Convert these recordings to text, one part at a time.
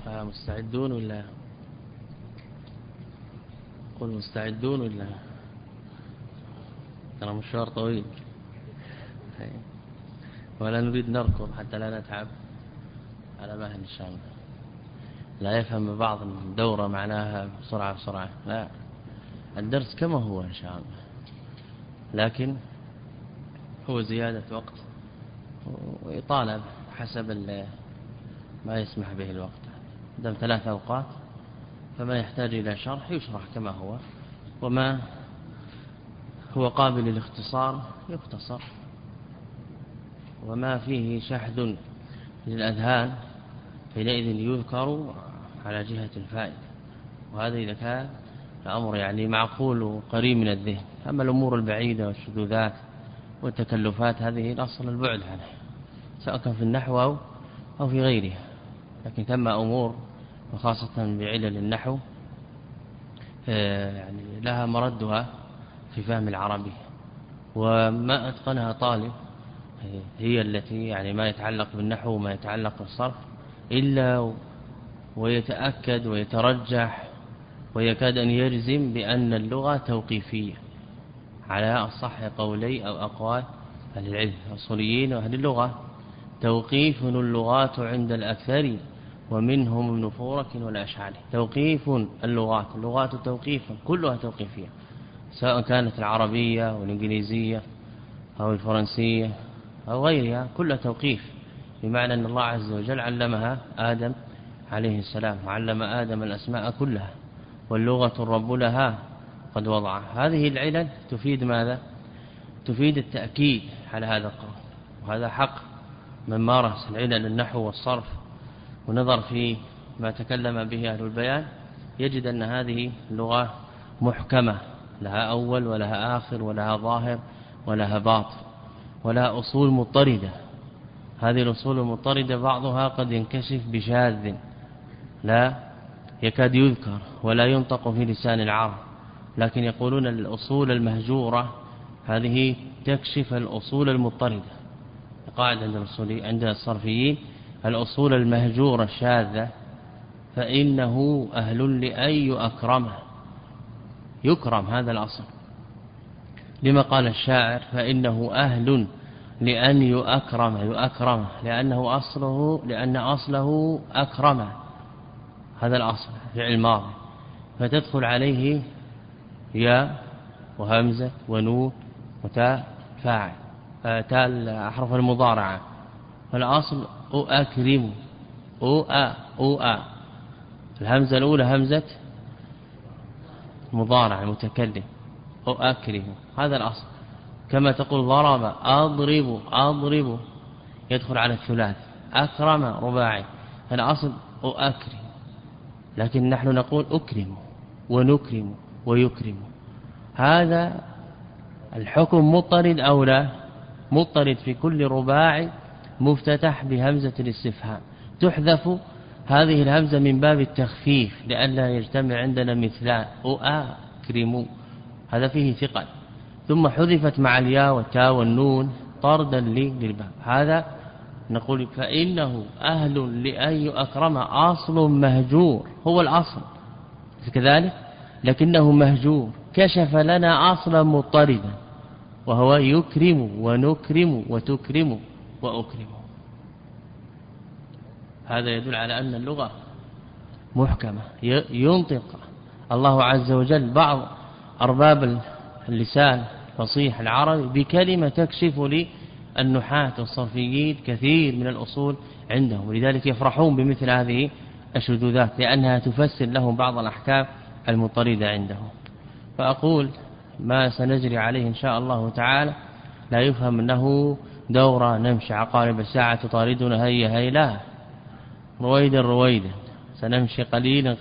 مستعدون ولا قل مستعدون ولا ترى مشوار طويل ولا نريد نركض حتى لا نتعب على مهل إن شاء الله. لا يفهم بعض الدورة معناها بسرعة لا، الدرس كما هو إن شاء الله، لكن هو زيادة وقت ويطالب حسب ما يسمح به الوقت. دام 3 أوقات فما يحتاج إلى شرح يشرح كما هو، وما هو قابل للاختصار يختصر، وما فيه شحذ للأذهان حينئذ يذكر على جهة الفائدة، وهذا إذا كان الأمر يعني معقول وقريب من الذهن. أما الأمور البعيدة والشذوذات والتكلفات هذه الأصل البعد عنها، سواء كان في النحو أو في غيرها. لكن ثم أمور وخاصة بعلل النحو يعني لها مردها في فهم العربي، وما أتقنها طالب هي التي يعني ما يتعلق بالنحو وما يتعلق بالصرف إلا ويتأكد ويترجح ويكاد أن يجزم بأن اللغة توقيفية على أصح قولي أو أقوال أهل العلم الأصوليين وأهل اللغة. توقيف اللغات عند الأكثر ومنهم ابن فورك والأشعري. توقيف اللغات توقيف كلها توقيفية، سواء كانت العربية والإنجليزية أو الفرنسية أو غيرها، كلها توقيف، بمعنى أن الله عز وجل علمها آدم عليه السلام، وعلم آدم الأسماء كلها، واللغة الرب لها قد وضع. هذه العلل تفيد ماذا؟ تفيد التأكيد على هذا القول، وهذا حق من مارس العلل النحو والصرف ونظر في ما تكلم به أهل البيان يجد أن هذه اللغة محكمة، لها أول ولها آخر ولها ظاهر ولها باطن ولها أصول مضطردة. هذه الأصول المضطردة بعضها قد ينكشف بشاذ لا يكاد يذكر ولا ينطق في لسان العرب، لكن يقولون الأصول المهجورة هذه تكشف الأصول المضطردة. قاعد عند الصرفيين الأصول المهجورة الشاذة فإنه أهل لأن يؤكرمه، يكرم هذا الأصل. لما قال الشاعر فإنه أهل لأن يؤكرمه لأن أصله أكرمه، هذا الأصل فعل ماضي، فتدخل عليه يا وهمزة ونون وتاء فاعل تاء أحرف المضارعة، فالأصل أكرم الهمزة الأولى همزة مضارع متكلم أكرم، هذا الأصل. كما تقول ضرب أضرب يدخل على الثلاث، أكرم رباعي، الأصل أكرم، لكن نحن نقول أكرم ونكرم ويكرم. هذا الحكم مضطرد أو لا؟ مضطرد في كل رباعي مفتتح بهمزة الاستفهام، تحذف هذه الهمزة من باب التخفيف لئلا يجتمع عندنا مثلان أكرم، هذا فيه ثقل، ثم حذفت مع الياء والتاء والنون طردا للباب. هذا نقول فإنه أهل لأن يؤكرم، أصل مهجور، هو الأصل كذلك لكنه مهجور، كشف لنا أصلا مضطردا وهو يكرم ونكرم وتكرم وأكرم. هذا يدل على أن اللغة محكمة، ينطق الله عز وجل بعض أرباب اللسان فصيح العربي بكلمة تكشف للنحاة والصرفيين كثير من الأصول عندهم، ولذلك يفرحون بمثل هذه الشذوذات لأنها تفسر لهم بعض الأحكام المضطردة عندهم. فأقول ما سنجري عليه إن شاء الله تعالى لا يفهم أنه دورة نمشي عقارب الساعة تطاردنا هيا لا، رويدا سنمشي قليلا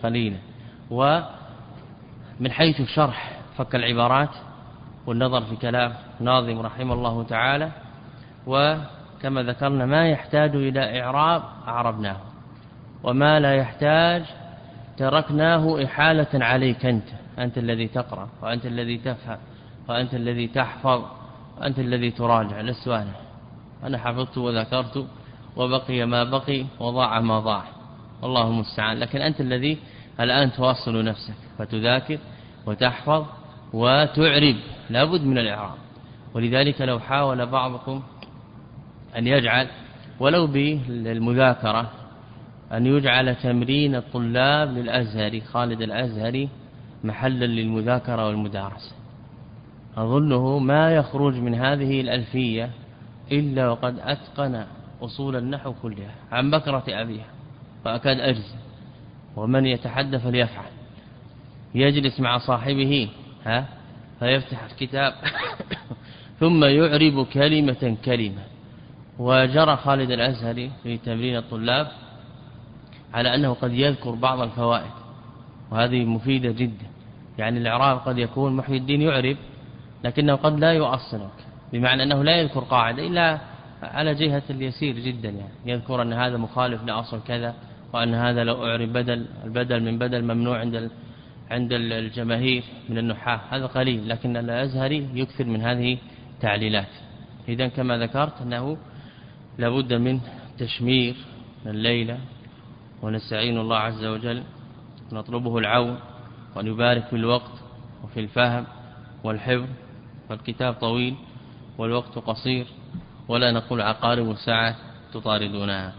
ومن حيث الشرح فك العبارات والنظر في كلام ناظم رحمه الله تعالى، وكما ذكرنا ما يحتاج إلى إعراب أعربناه، وما لا يحتاج تركناه إحالة عليك أنت الذي تقرأ وأنت الذي تفهم وأنت الذي تحفظ وأنت الذي تراجع، لست أنا حفظت وذكرت وبقي ما بقي وضاع ما ضاع، والله المستعان. لكن أنت الذي الآن توصل نفسك فتذاكر وتحفظ وتعرب، لابد من الإعراب. ولذلك لو حاول بعضكم أن يجعل ولو بالمذاكرة أن يجعل تمرين الطلاب للأزهري خالد الأزهري محلا للمذاكرة والمدارسة، أظنه ما يخرج من هذه الألفية إلا وقد أتقن أصول النحو كلها عن بكرة أبيها، فأكاد أجزم. ومن يتحدث فليفعل، يجلس مع صاحبه فيفتح الكتاب ثم يعرب كلمة كلمة. وجرى خالد الأزهري في تمرين الطلاب على أنه قد يذكر بعض الفوائد، وهذه مفيدة جدا. يعني الإعراب قد يكون محي الدين يعرب لكنه قد لا يؤصلك، بمعنى أنه لا يذكر قاعدة إلا على جهة اليسير جدا، يعني يذكر أن هذا مخالف لأصل كذا، وأن هذا لو أعرب البدل من بدل ممنوع عند الجماهير من النحاة، هذا قليل. لكن الأزهري يكثر من هذه التعليلات. إذن كما ذكرت أنه لابد من تشمير الليلة، ونستعين الله عز وجل نطلبه العون وأن يبارك في الوقت وفي الفهم والحفظ، فالكتاب طويل والوقت قصير، ولا نقول عقارب الساعة تطاردونها.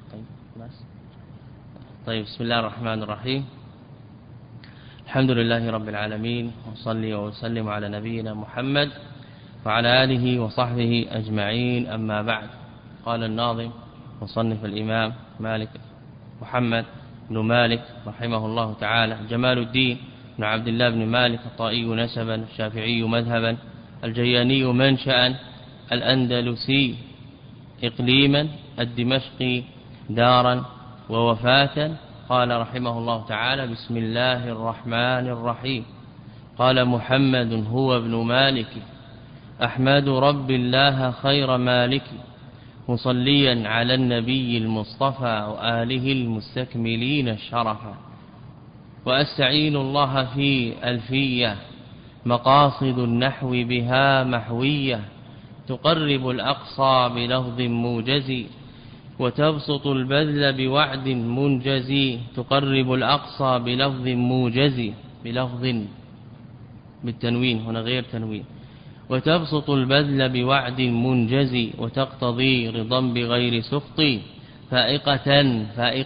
طيب بسم الله الرحمن الرحيم. الحمد لله رب العالمين، وصلي وسلم على نبينا محمد وعلى آله وصحبه أجمعين، أما بعد. قال الناظم وصنف الإمام مالك محمد بن مالك رحمه الله تعالى: جمال الدين بن عبد الله بن مالك الطائي نسبا، الشافعي مذهبا، الجياني منشأ، الأندلسي إقليما، الدمشقي دارا ووفاة. قال رحمه الله تعالى: بسم الله الرحمن الرحيم. قال محمد هو ابن مالك، أحمد رب الله خير مالك، مصليا على النبي المصطفى وآله المستكملين الشرفا، وأستعين الله في ألفية، مقاصد النحو بها محوية، تقرب الأقصى بلفظ موجز، وتبسط البذل بوعد منجز. تقرب الأقصى بلفظ موجز، بلفظ بالتنوين هنا غير تنوين. وتبسط البذل بوعد منجز، وتقتضي رضا بغير سخط، فائقة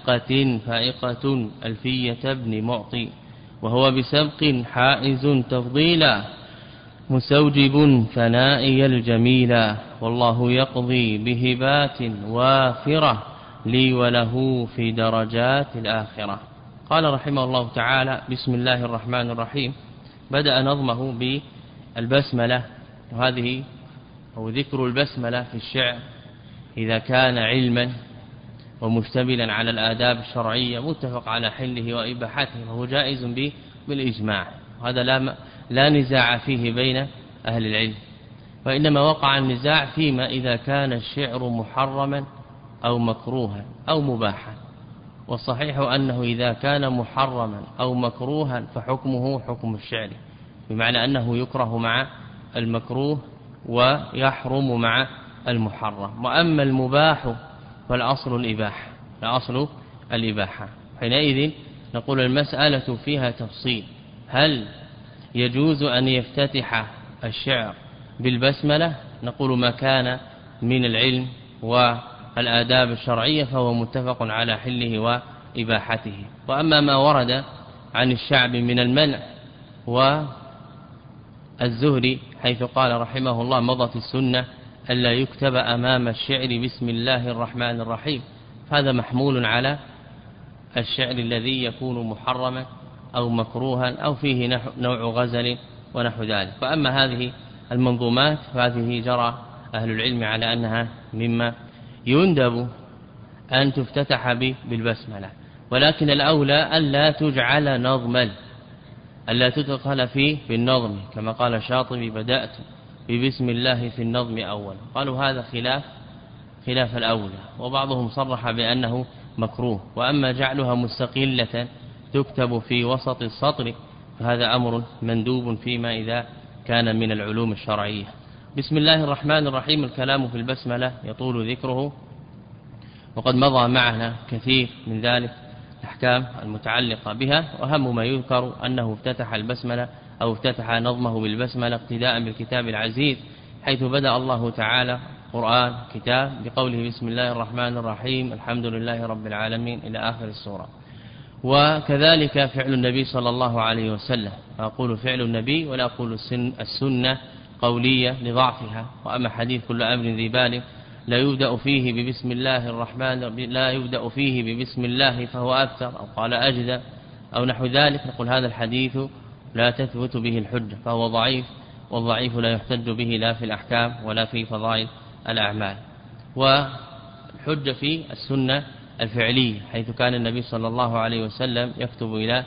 ألفية ابن معطي، وهو بسبق حائز تفضيلا، مستوجب ثنائي الجميلا، والله يقضي بهبات وافرة، لي وله في درجات الآخرة. قال رحمه الله تعالى: بسم الله الرحمن الرحيم. بدأ نظمه بالبسملة، وهذه أو ذكر البسملة في الشعر إذا كان علما ومشتملا على الآداب الشرعية متفق على حله وإباحته، وهو جائز بالإجماع، وهذا لا نزاع فيه بين أهل العلم. وإنما وقع النزاع فيما إذا كان الشعر محرما أو مكروها أو مباحا، والصحيح أنه إذا كان محرما أو مكروها فحكمه حكم الشعر، بمعنى أنه يكره مع المكروه ويحرم مع المحرم. وأما المباح فالأصل الإباحة. حينئذ نقول المسألة فيها تفصيل: هل يجوز أن يفتتح الشعر بالبسملة؟ نقول ما كان من العلم والآداب الشرعية فهو متفق على حله وإباحته. وأما ما ورد عن الشعب من المنع والزهري حيث قال رحمه الله: مضت السنة ألا يكتب أمام الشعر بسم الله الرحمن الرحيم، هذا محمول على الشعر الذي يكون محرما أو مكروها أو فيه نوع غزل ونحو ذلك. فأما هذه المنظومات فهذه جرى أهل العلم على أنها مما يندب أن تفتتح بالبسملة، ولكن الأولى ألا تجعل نظما، ألا تدخل في النظم، كما قال الشاطبي: بدأت ببسم الله في النظم أول. قالوا هذا خلاف الأولى، وبعضهم صرح بأنه مكروه. وأما جعلها مستقلة تكتب في وسط السطر فهذا أمر مندوب فيما إذا كان من العلوم الشرعية. بسم الله الرحمن الرحيم. الكلام في البسملة يطول ذكره، وقد مضى معنا كثير من ذلك الأحكام المتعلقة بها. وأهم ما يذكر أنه افتتح البسملة أو افتتح نظمه بالبسملة اقتداء بالكتاب العزيز، حيث بدأ الله تعالى قرآن كتاب بقوله بسم الله الرحمن الرحيم الحمد لله رب العالمين إلى آخر السورة. وكذلك فعل النبي صلى الله عليه وسلم، أقول فعل النبي ولا أقول السنة قولية لضعفها. وأما حديث كل أمر ذي بال لا يبدأ فيه ببسم الله الرحمن لا يبدأ فيه ببسم الله فهو أكثر أو قال أجدى أو نحو ذلك، نقول هذا الحديث لا تثبت به الحجة فهو ضعيف، والضعيف لا يحتج به لا في الأحكام ولا في فضائل الأعمال. والحجة في السنة الفعلية، حيث كان النبي صلى الله عليه وسلم يكتب إلى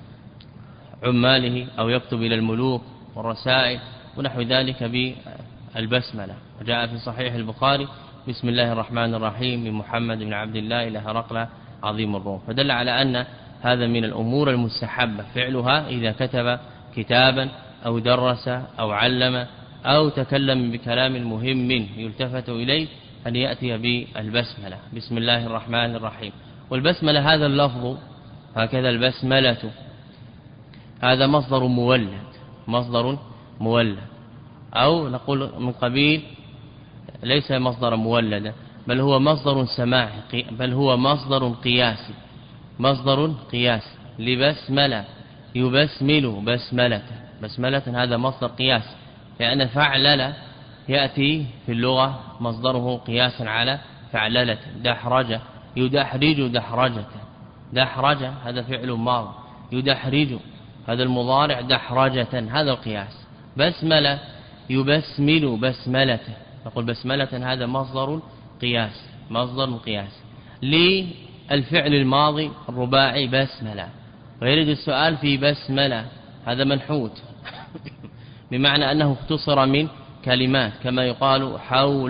عماله أو يكتب إلى الملوك والرسائل ونحو ذلك بالبسملة. وجاء في صحيح البخاري بسم الله الرحمن الرحيم من محمد بن عبد الله إلى هرقل عظيم الروم، فدل على أن هذا من الأمور المستحبة فعلها إذا كتب كتابا أو درس أو علم أو تكلم بكلام مهم يلتفت إليه أن يأتي بالبسملة بسم الله الرحمن الرحيم. والبسملة هذا اللفظ هكذا البسملة هذا مصدر مولد أو نقول من قبيل ليس مصدر مولدا بل هو مصدر سماعي، بل هو مصدر قياسي لبسملة يبسمل بسملة هذا مصدر قياس، لأن فعلل يأتي في اللغة مصدره قياسا على فعللة. دحرج يدحرج دحرج هذا فعل ماض، يدحرج هذا المضارع دحرجة هذا القياس. بسملة يبسمل بسملة، نقول بسملة هذا مصدر قياس للفعل الماضي الرباعي بسملة. ويرد السؤال في بسملة هذا منحوت بمعنى أنه اختصر من كلمات، كما يقال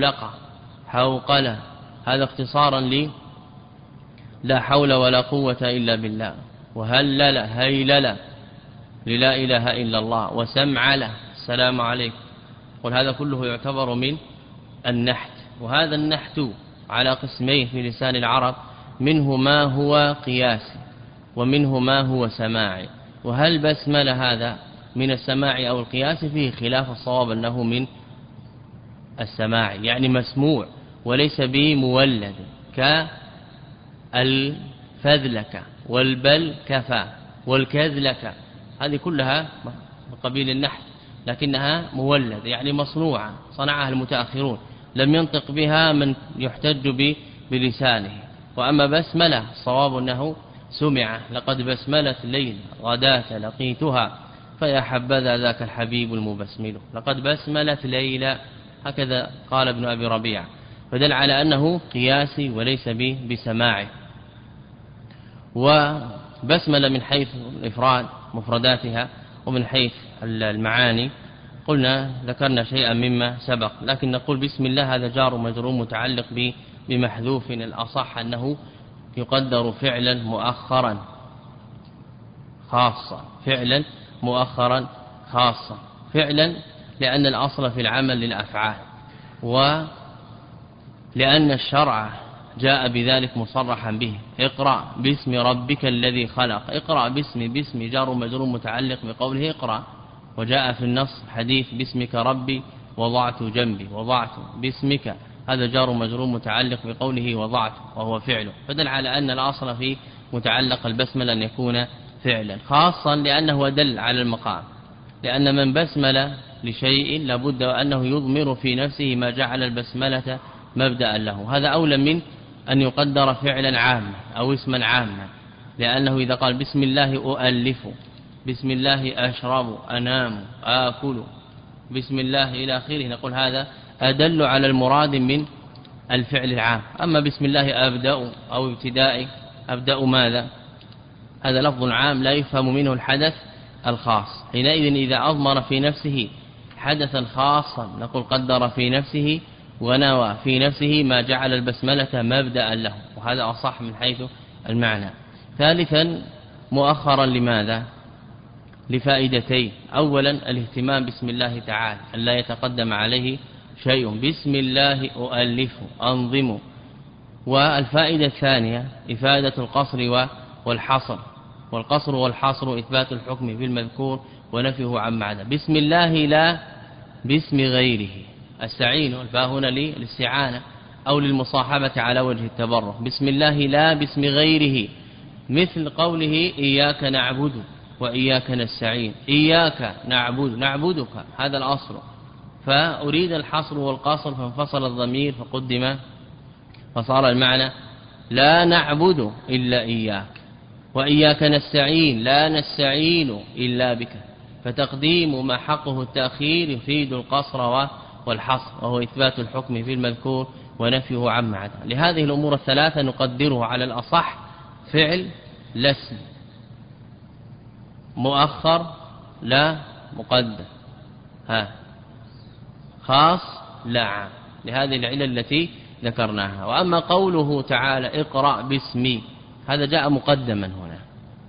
حوقلة هذا اختصارا لا حول ولا قوة إلا بالله، وهلل هيلل للا إله إلا الله، وسمعل السلام عليكم. قل هذا كله يعتبر من النحت، وهذا النحت على قسمين في لسان العرب، منه ما هو قياسي ومنه ما هو سماعي. وهل بسمل هذا من السماع أو القياس فيه خلاف، الصواب أنه من السماع يعني مسموع وليس بمولد، كالفذلك والبلكفة والكذلك هذه كلها من قبيل النحت، لكنها مولد يعني مصنوعة صنعها المتأخرون لم ينطق بها من يحتج بلسانه. وأما بسملة الصواب أنه سمع، لقد بسملت ليل غداة لقيتها فيا حبذا ذاك الحبيب المبسمل، لقد بسملت ليلى هكذا قال ابن أبي ربيعة، فدل على أنه قياسي وليس بسماعه. وبسمل من حيث الإفراد مفرداتها ومن حيث المعاني قلنا ذكرنا شيئا مما سبق، لكن نقول بسم الله هذا جار مجرور متعلق بمحذوف، الأصح أنه يقدر فعلا مؤخرا خاصا فعلا لأن الأصل في العمل للأفعال، ولأن الشرع جاء بذلك مصرحا به. اقرأ باسم ربك الذي خلق، اقرأ باسم جار مجرور متعلق بقوله اقرأ. وجاء في النص حديث باسمك ربي وضعت جنبي، وضعت باسمك هذا جار مجرور متعلق بقوله وضعت وهو فعله، فدل على أن الأصل في متعلق البسملة أن يكون فعلا خاصا لأنه أدل على المقام، لأن من بسمل لشيء لابد أنه يضمر في نفسه ما جعل البسملة مبدأ له، هذا أولى من أن يقدر فعلا عاما أو اسما عاما، لأنه إذا قال بسم الله أؤلف، بسم الله أشرب أنام آكل، بسم الله إلى آخره، نقول هذا أدل على المراد من الفعل العام. أما بسم الله أبدأ أو ابتدائي أبدأ ماذا، هذا لفظ عام لا يفهم منه الحدث الخاص، حينئذ إذا أضمر في نفسه حدثا خاصا نقول قدر في نفسه ونوى في نفسه ما جعل البسملة مبدأ له، وهذا أصح من حيث المعنى. ثالثا مؤخرا لماذا؟ لفائدتين، أولا الاهتمام باسم الله تعالى أن لا يتقدم عليه شيء، بسم الله أؤلف أنظم. والفائدة الثانية إفادة القصر والحصر، والقصر والحصر إثبات الحكم في المذكور ونفيه عما عدا. بسم الله لا باسم غيره. السعين والفاء هنا للاستعانة أو للمصاحبة على وجه التبرك. بسم الله لا باسم غيره، مثل قوله إياك نعبد وإياك نستعين. إياك نعبد، نعبدك، هذا الأصل، فأريد الحصر والقصر فانفصل الضمير فقدم، فصار المعنى لا نعبد إلا إياك. وإياك نستعين، لا نستعين إلا بك، فتقديم ما حقه التأخير يفيد القصر والحصر، وهو إثبات الحكم في المذكور ونفيه عما عدا. لهذه الأمور الثلاثة نقدره على الأصح فعل لا اسم، مؤخر لا مقدم، خاص لا عام، لهذه العلة التي ذكرناها. وأما قوله تعالى اقرأ باسمي، هذا جاء مقدما هنا،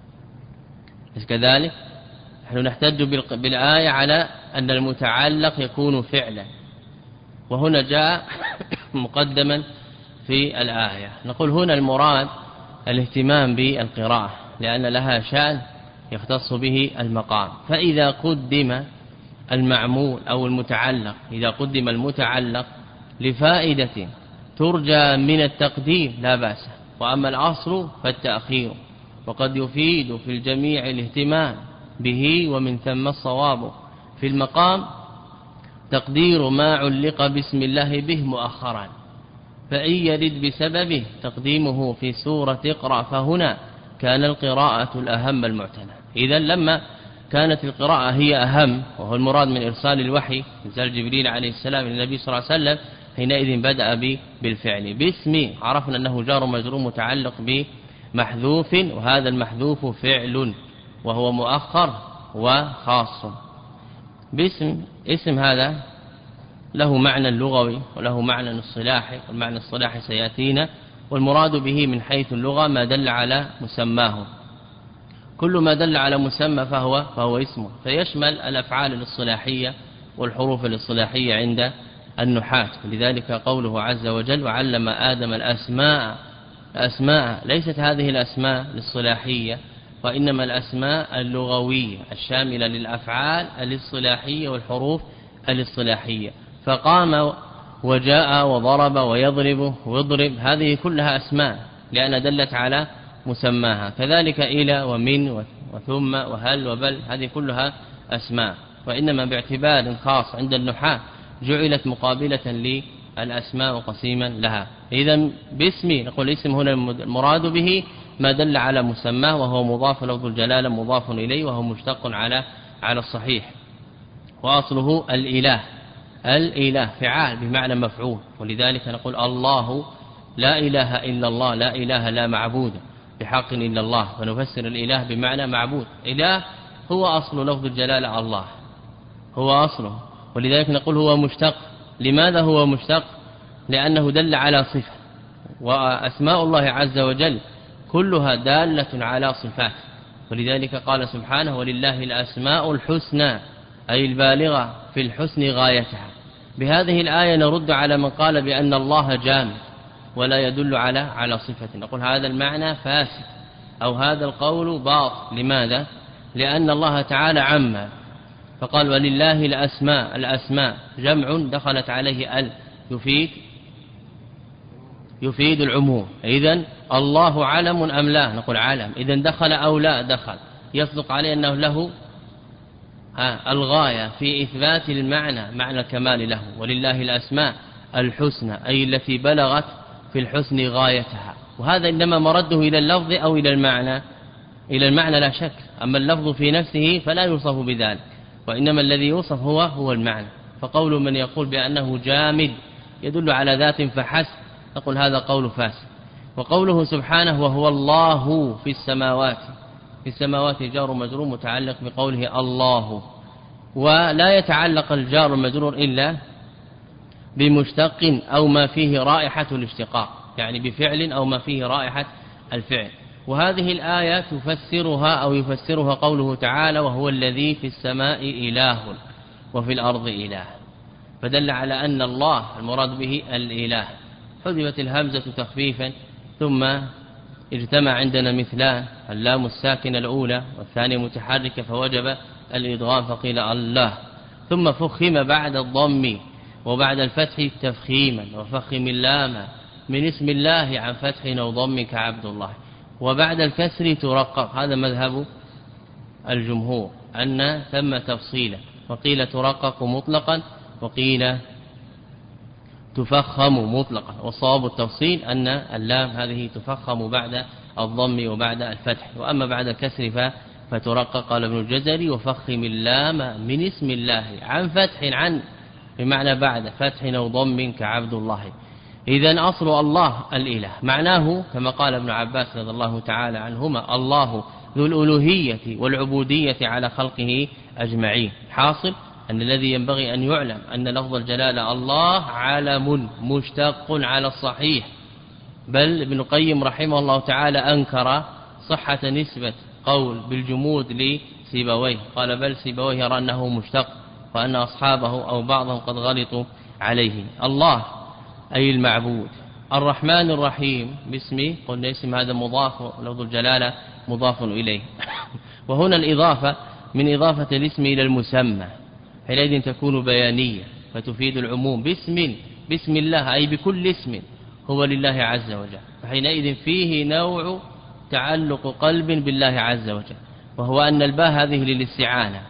كذلك نحن نحتج بالآية على أن المتعلق يكون فعلا، وهنا جاء مقدما في الآية. نقول هنا المراد الاهتمام بالقراءة، لأن لها شأن يختص به المقام. فإذا قدم المعمول أو المتعلق، إذا قدم المتعلق لفائدة ترجى من التقديم لا بأس، وأما الأصل فالتأخير، وقد يفيد في الجميع الاهتمام به، ومن ثم الصواب في المقام تقدير ما علق باسم الله به مؤخرا، فإن يرد بسببه تقديمه في سورة اقرأ فهنا كان القراءة الأهم المعتنى. إذن لما كانت القراءة هي أهم، وهو المراد من إرسال الوحي، إرسال جبريل عليه السلام للنبي صلى الله عليه وسلم، حينئذ بدأ بالفعل. باسم عرفنا أنه جار مجرور متعلق بمحذوف، وهذا المحذوف فعل وهو مؤخر وخاص. باسم اسم هذا له معنى لغوي وله معنى اصطلاحي، والمعنى الصلاحي سيأتينا، والمراد به من حيث اللغة ما دل على مسماه، كل ما دل على مسمى فهو اسمه، فيشمل الأفعال الاصطلاحية والحروف الاصطلاحية عند النحاة. لذلك قوله عز وجل وعلم آدم الأسماء ليست هذه الأسماء الاصطلاحية، وإنما الأسماء اللغوية الشاملة للأفعال الاصطلاحية والحروف الاصطلاحية. فقام وجاء وضرب ويضرب ويضرب، هذه كلها أسماء لأن دلت على مسماها. كذلك إلى ومن وثم وهل وبل، هذه كلها أسماء، وإنما باعتبار خاص عند النحاة جعلت مقابلة للأسماء وقسيما لها. إذن باسم نقول اسم هنا المراد به ما دل على مسماه، وهو مضاف لفظ الجلالة مضاف إليه، وهو مشتق على الصحيح، وأصله الإله فعال بمعنى مفعول. ولذلك نقول الله لا إله إلا الله، لا إله لا معبود بحق إلا الله، ونفسر الإله بمعنى معبود. إله هو أصل لفظ الجلالة، الله هو أصله، ولذلك نقول هو مشتق. لماذا هو مشتق؟ لأنه دل على صفة، وأسماء الله عز وجل كلها دالة على صفات، ولذلك قال سبحانه ولله الأسماء الحسنى، أي البالغة في الحسن غايتها. بهذه الآية نرد على من قال بأن الله جامد ولا يدل على صفة، نقول هذا المعنى فاسد أو هذا القول باطل. لماذا؟ لأن الله تعالى عم فقال ولله الأسماء جمع دخلت عليه يفيد العموم. إذن الله علم أم لا؟ نقول علم. إذن دخل أو لا دخل، يصدق عليه أنه له الغاية في إثبات المعنى، معنى الكمال له. ولله الأسماء الحسنى أي التي بلغت في الحسن غايتها، وهذا إنما مرده إلى اللفظ أو إلى المعنى؟ إلى المعنى لا شك. أما اللفظ في نفسه فلا يوصف بذلك، وإنما الذي يوصف هو المعنى. فقول من يقول بأنه جامد يدل على ذات فحسب، نقول هذا قول فاسد. وقوله سبحانه وهو الله في السماوات، في السماوات جار مجرور متعلق بقوله الله، ولا يتعلق الجار المجرور إلا بمشتق أو ما فيه رائحة الاشتقاق، يعني بفعل أو ما فيه رائحة الفعل. وهذه الآية تفسرها أو يفسرها قوله تعالى وهو الذي في السماء إله وفي الأرض إله، فدل على أن الله المراد به الإله. حذفت الهمزة تخفيفا ثم اجتمع عندنا مثلان، اللام الساكنة الأولى والثانية متحركة فوجب الإدغام فقيل الله، ثم فخم بعد الضم وبعد الفتح تفخيما، وفخم اللام من اسم الله عن فتح أو ضم كعبد الله، وبعد الكسر ترقق. هذا مذهب الجمهور أن ثم تفصيلا، وقيل ترقق مطلقا وقيل تفخم مطلقا، وصواب التفصيل أن اللام هذه تفخم بعد الضم وبعد الفتح، وأما بعد الكسر فترقق. قال ابن الجزري وفخم اللام من اسم الله عن فتح، عن بمعنى بعد فتح أو ضم كعبد الله. إذن أصل الله الإله، معناه كما قال ابن عباس رضي الله تعالى عنهما الله ذو الألوهية والعبودية على خلقه أجمعين. حاصل أن الذي ينبغي أن يعلم أن لفظ الجلالة الله علم مشتق على الصحيح، بل ابن القيم رحمه الله تعالى أنكر صحة نسبة قول بالجمود لسيبويه، قال بل سيبويه يرى أنه مشتق، وأن أصحابه أو بعضهم قد غلطوا عليه. الله أي المعبود. الرحمن الرحيم باسم، قلنا اسم هذا مضاف، لفظ الجلالة مضاف إليه. وهنا الإضافة من إضافة الاسم إلى المسمى، حينئذ تكون بيانية فتفيد العموم. بسم الله أي بكل اسم هو لله عز وجل، فحينئذ فيه نوع تعلق قلب بالله عز وجل، وهو أن الباء هذه للاستعانة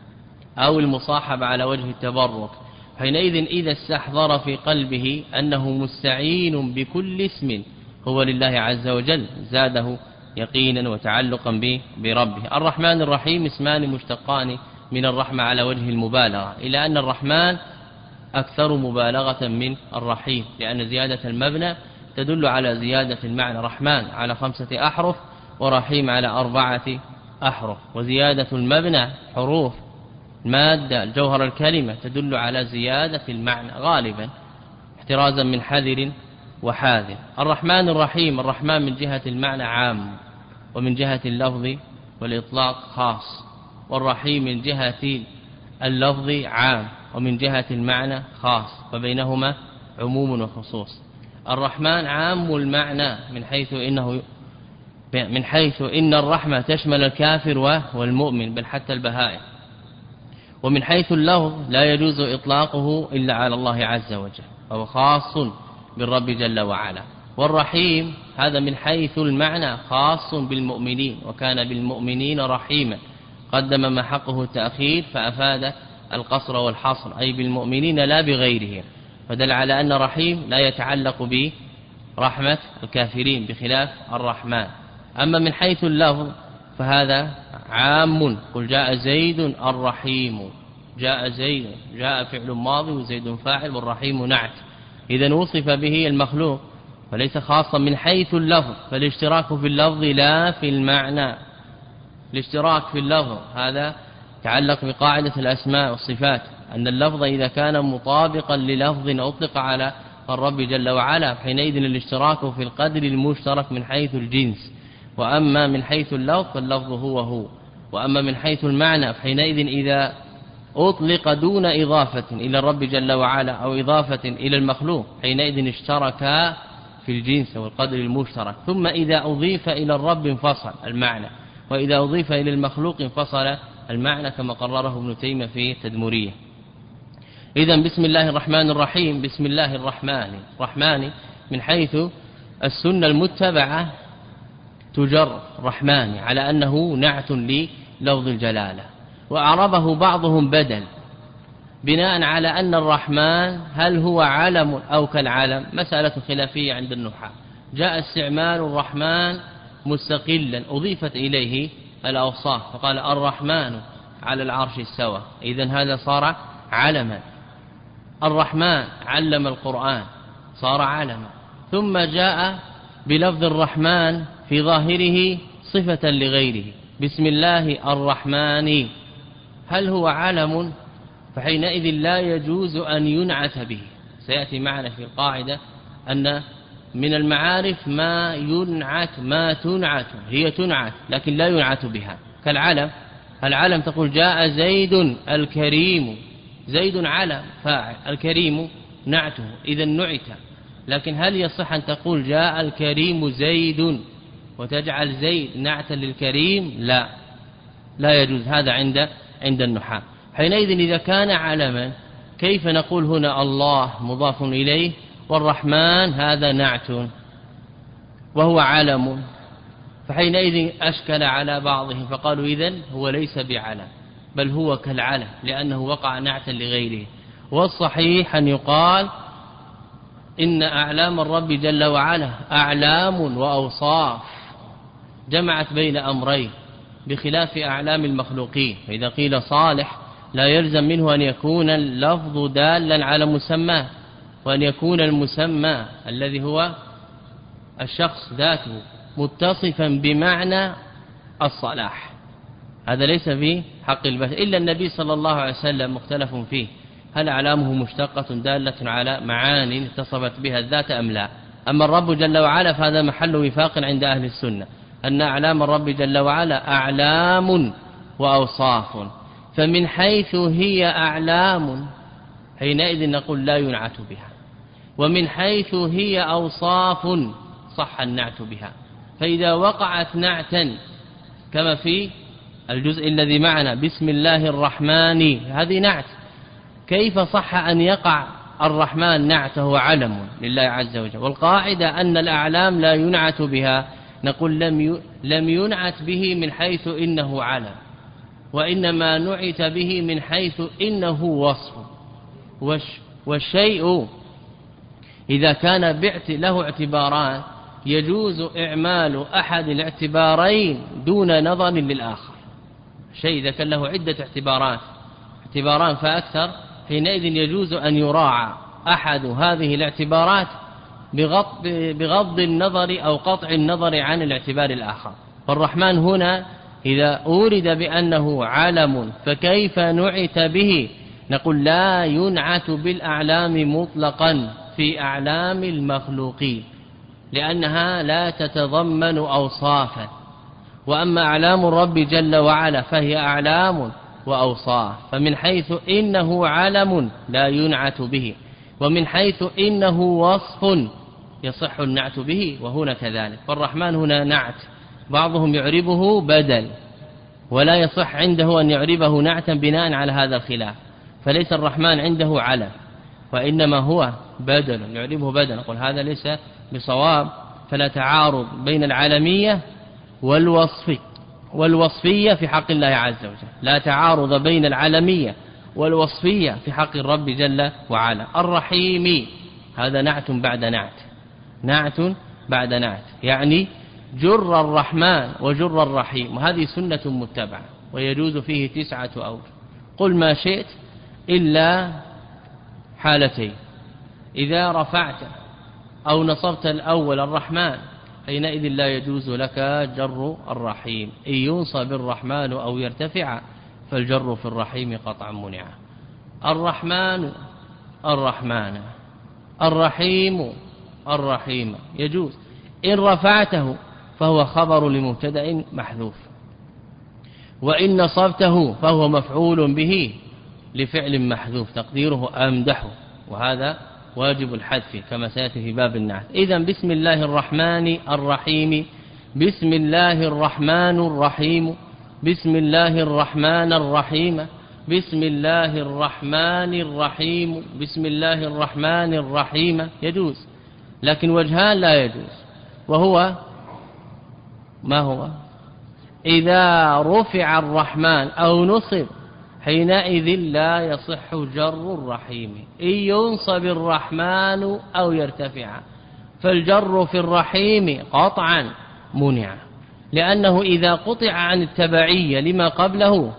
أو المصاحبة على وجه التبرك، حينئذ إذا استحضر في قلبه أنه مستعين بكل اسم هو لله عز وجل زاده يقينا وتعلقا بربه. الرحمن الرحيم اسمان مشتقان من الرحمة على وجه المبالغة، إلى أن الرحمن أكثر مبالغة من الرحيم، لأن زيادة المبنى تدل على زيادة المعنى. رحمن على 5 أحرف ورحيم على 4 أحرف، وزيادة المبنى حروف مادة الجوهر الكلمة تدل على زيادة المعنى غالبا احترازا من حذر وحاذر. الرحمن الرحيم، الرحمن من جهة المعنى عام، ومن جهة اللفظ والإطلاق خاص، والرحيم من جهة اللفظ عام ومن جهة المعنى خاص، وبينهما عموم وخصوص. الرحمن عام المعنى من حيث إن الرحمة تشمل الكافر والمؤمن بل حتى البهائم، ومن حيث اللفظ لا يجوز إطلاقه إلا على الله عز وجل، وهو خاص بالرب جل وعلا. والرحيم هذا من حيث المعنى خاص بالمؤمنين، وكان بالمؤمنين رحيما، قدم ما حقه التأخير فأفاد القصر والحصر، أي بالمؤمنين لا بغيرهم، فدل على أن رحيم لا يتعلق برحمة الكافرين بخلاف الرحمن. أما من حيث اللفظ فهذا عام، قل جاء زيد الرحيم، جاء زيد، جاء فعل ماضي وزيد فاعل والرحيم نعت، إذا وصف به المخلوق فليس خاصا من حيث اللفظ، فالاشتراك في اللفظ لا في المعنى. الاشتراك في اللفظ هذا تعلق بقاعدة الأسماء والصفات، أن اللفظ إذا كان مطابقا للفظ أطلق على الرب جل وعلا، حينئذ الاشتراك في القدر المشترك من حيث الجنس. وأما من حيث اللفظ فاللفظ هو، وأما من حيث المعنى حينئذ إذا أطلق دون إضافة إلى الرب جل وعلا أو إضافة إلى المخلوق حينئذ اشتركا في الجنس والقدر المشترك، ثم إذا أضيف إلى الرب انفصل المعنى، وإذا أضيف إلى المخلوق انفصل المعنى، كما قرره ابن تيمية في التدمرية. إذن بسم الله الرحمن الرحيم، بسم الله الرحمن من حيث السنة المتبعة تجر رحمن على أنه نعت للفظ الجلالة، وأعربه بعضهم بدل بناء على أن الرحمن هل هو علم أو كالعلم، مسألة خلافية عند النحاة. جاء استعمال الرحمن مستقلا أضيفت إليه الأوصاف، فقال الرحمن على العرش استوى، إذن هذا صار علما. الرحمن علم القرآن صار علما، ثم جاء بلفظ الرحمن في ظاهره صفة لغيره، بسم الله الرحمن، هل هو علم؟ فحينئذ لا يجوز أن ينعت به. سيأتي معنا في القاعدة أن من المعارف ما ينعت، ما تنعت، هي تنعت لكن لا ينعت بها، كالعلم. العلم تقول جاء زيد الكريم، زيد علم فاعل، الكريم نعته، إذا نعت. لكن هل يصح أن تقول جاء الكريم زيد؟ وتجعل زيد نعتا للكريم لا يجوز، هذا عند النحاة. حينئذ إذا كان علما كيف نقول هنا الله مضاف إليه والرحمن هذا نعت وهو علم؟ فحينئذ أشكل على بعضهم فقالوا إذن هو ليس بعلم بل هو كالعلم لأنه وقع نعتا لغيره. والصحيح أن يقال إن أعلام الرب جل وعلا أعلام وأوصاف جمعت بين أمرين بخلاف أعلام المخلوقين. فإذا قيل صالح لا يلزم منه أن يكون اللفظ دالا على مسماه، وأن يكون المسمى الذي هو الشخص ذاته متصفا بمعنى الصلاح. هذا ليس في حق البشر إلا النبي صلى الله عليه وسلم مختلف فيه هل أعلامه مشتقة دالة على معاني اتصفت بها الذات أم لا. أما الرب جل وعلا فهذا محل وفاق عند أهل السنة أن أعلام الرب جل وعلا أعلام وأوصاف، فمن حيث هي أعلام حينئذ نقول لا ينعت بها، ومن حيث هي أوصاف صح النعت بها. فإذا وقعت نعتا كما في الجزء الذي معنا بسم الله الرحمن هذه نعت، كيف صح أن يقع الرحمن نعته علم لله عز وجل؟ والقاعدة أن الأعلام لا ينعت بها، نقول لم ينعت به من حيث إنه علم، وإنما نعت به من حيث إنه وصف. والشيء إذا كان له اعتباران يجوز إعمال أحد الاعتبارين دون نظر للآخر. شيء إذا كان له عدة اعتباران فأكثر حينئذ يجوز أن يراعى أحد هذه الاعتبارات بغض النظر أو قطع النظر عن الاعتبار الآخر. فالرحمن هنا إذا أورد بأنه علم فكيف نعت به؟ نقول لا ينعت بالأعلام مطلقا في أعلام المخلوقين لأنها لا تتضمن أوصافا، وأما أعلام الرب جل وعلا فهي أعلام وأوصاف. فمن حيث إنه علم لا ينعت به، ومن حيث إنه وصف يصح النعت به، وهنا كذلك. فالرحمن هنا نعت بعضهم يعربه بدل ولا يصح عنده أن يعربه نعتا بناء على هذا الخلاف، فليس الرحمن عنده علم وإنما هو بدل يعربه بدل. نقول هذا ليس بصواب، فلا تعارض بين العالمية والوصفية في حق الله عز وجل، لا تعارض بين العالمية والوصفية في حق الرب جل وعلا. الرحيم هذا نعت بعد نعت يعني جر الرحمن وجر الرحيم، وهذه سنة متبعة ويجوز فيه 9 أوجه. قل ما شئت إلا حالتين: إذا رفعت أو نصبت الأول الرحمن حينئذ لا يجوز لك جر الرحيم. إن ينصب الرحمن أو يرتفع فالجر في الرحيم قطعا منع. الرحمن الرحيم يجوز. إن رفعته فهو خبر لمبتدأ محذوف، وإن نصبته فهو مفعول به لفعل محذوف تقديره أمدحه، وهذا واجب الحذف كما سيأتي في باب النعت. إذن بسم الله الرحمن الرحيم، بسم الله الرحمن الرحيم، بسم الله الرحمن الرحيم، بسم الله الرحمن الرحيم، بسم الله الرحمن الرحيم يجوز. لكن وجهان لا يجوز، وهو ما هو؟ إذا رفع الرحمن أو نصب حينئذ لا يصح جر الرحيم. إن ينصب الرحمن أو يرتفع فالجر في الرحيم قطعا منع، لأنه إذا قطع عن التبعية لما قبله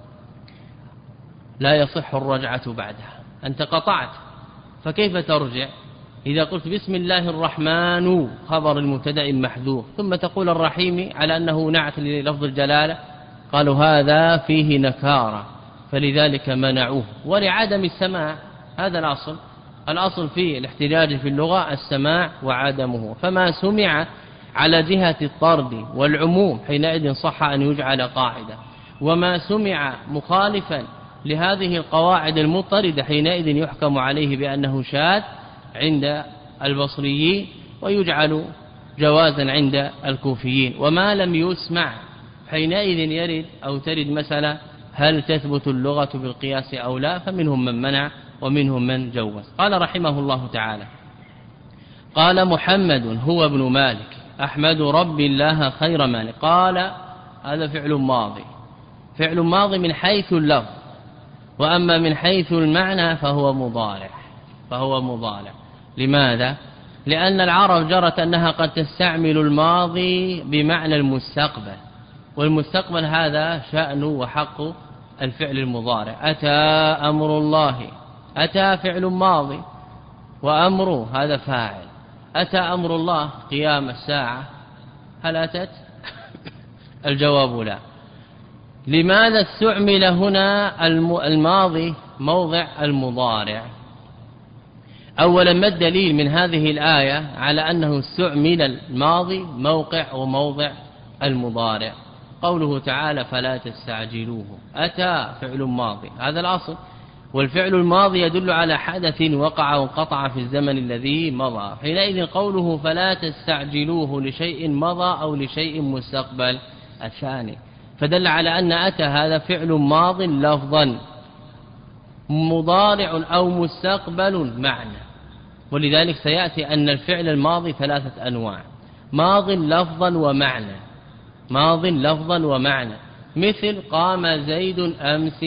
لا يصح الرجعة بعدها. أنت قطعت فكيف ترجع؟ إذا قلت بسم الله الرحمن خبر المبتدأ محذوف ثم تقول الرحيم على أنه نعت للفظ الجلالة، قالوا هذا فيه نكارة فلذلك منعوه ولعدم السماع. هذا الأصل في الاحتجاج في اللغة السماع وعدمه، فما سمع على جهة الطرد والعموم حينئذ صح أن يجعل قاعدة، وما سمع مخالفا لهذه القواعد المضطردة حينئذ يحكم عليه بأنه شاذ عند البصريين ويجعل جوازا عند الكوفيين. وما لم يسمع حينئذ يرد أو ترد مسألة هل تثبت اللغة بالقياس أو لا، فمنهم من منع ومنهم من جوز. قال رحمه الله تعالى: قال محمد هو ابن مالك أحمد رب الله خير مالك. قال هذا فعل ماضي، فعل ماضي من حيث اللفظ، وأما من حيث المعنى فهو مضارع. لماذا؟ لأن العرب جرت أنها قد تستعمل الماضي بمعنى المستقبل، والمستقبل هذا شأن وحق الفعل المضارع. أتى أمر الله، أتى فعل ماضي وأمر هذا فاعل. أتى أمر الله قيام الساعة، هل أتت؟ الجواب لا. لماذا استعمل هنا الماضي موضع المضارع؟ أولا ما الدليل من هذه الآية على أنه استعمل الماضي موقع وموضع المضارع؟ قوله تعالى فلا تستعجلوه. أتى فعل ماضي هذا الأصل، والفعل الماضي يدل على حدث وقع وانقطع في الزمن الذي مضى. حينئذ قوله فلا تستعجلوه لشيء مضى أو لشيء مستقبل الثاني، فدل على أن أتى هذا فعل ماض لفظا مضارع أو مستقبل معنى. ولذلك سيأتي أن الفعل الماضي ثلاثة أنواع: ماض لفظا ومعنى، ماض لفظا ومعنى. مثل قام زيد أمس،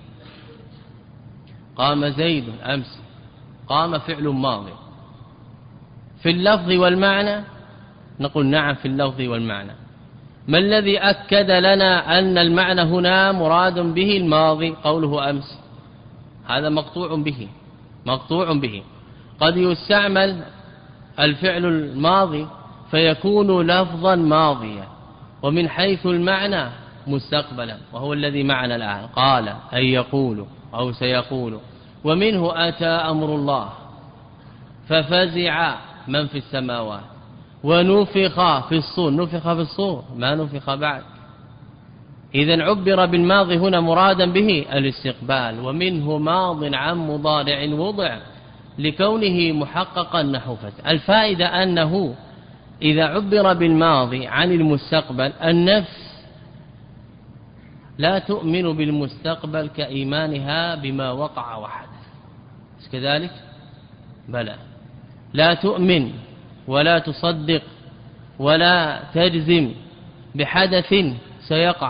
قام زيد أمس، قام فعل ماضي. في اللفظ والمعنى نقول نعم في اللفظ والمعنى. ما الذي أكد لنا أن المعنى هنا مراد به الماضي؟ قوله أمس، هذا مقطوع به. قد يستعمل الفعل الماضي فيكون لفظا ماضيا ومن حيث المعنى مستقبلا، وهو الذي معنا الآن. قال أي يقول أو سيقول. ومنه أتى أمر الله ففزع من في السماوات ونفخ في الصور. نفخ في الصور ما نفخ بعد. إذن عبر بالماضي هنا مرادا به الاستقبال. ومنه ماض عن مضارع وضع لكونه محققا نحو فتح. الفائدة أنه إذا عبر بالماضي عن المستقبل النفس لا تؤمن بالمستقبل كإيمانها بما وقع وحدث، كذلك بلى، لا تؤمن ولا تصدق ولا تجزم بحدث سيقع.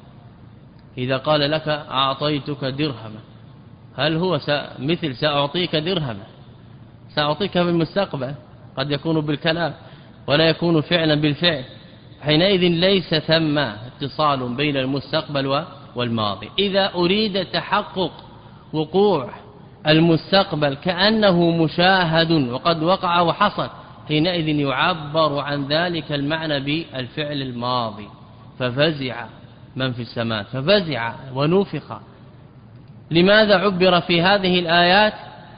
إذا قال لك أعطيتك درهما، هل هو مثل سأعطيك درهما؟ سأعطيك في المستقبل، قد يكون بالكلام ولا يكون فعلا بالفعل. حينئذ ليس ثم اتصال بين المستقبل والماضي. إذا أريد تحقق وقوع المستقبل كأنه مشاهد وقد وقع وحصل، حينئذ يعبر عن ذلك المعنى بالفعل الماضي. ففزع من في السماء، ففزع ونفخ. لماذا عبر في هذه الآيات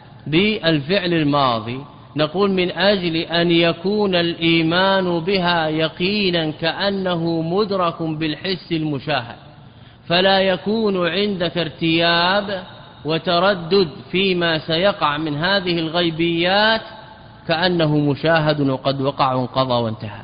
بالفعل الماضي؟ نقول من أجل أن يكون الإيمان بها يقينا كأنه مدرك بالحس المشاهد، فلا يكون عندك ارتياب وتردد فيما سيقع من هذه الغيبيات كأنه مشاهد وقد وقع وانقضى وانتهى.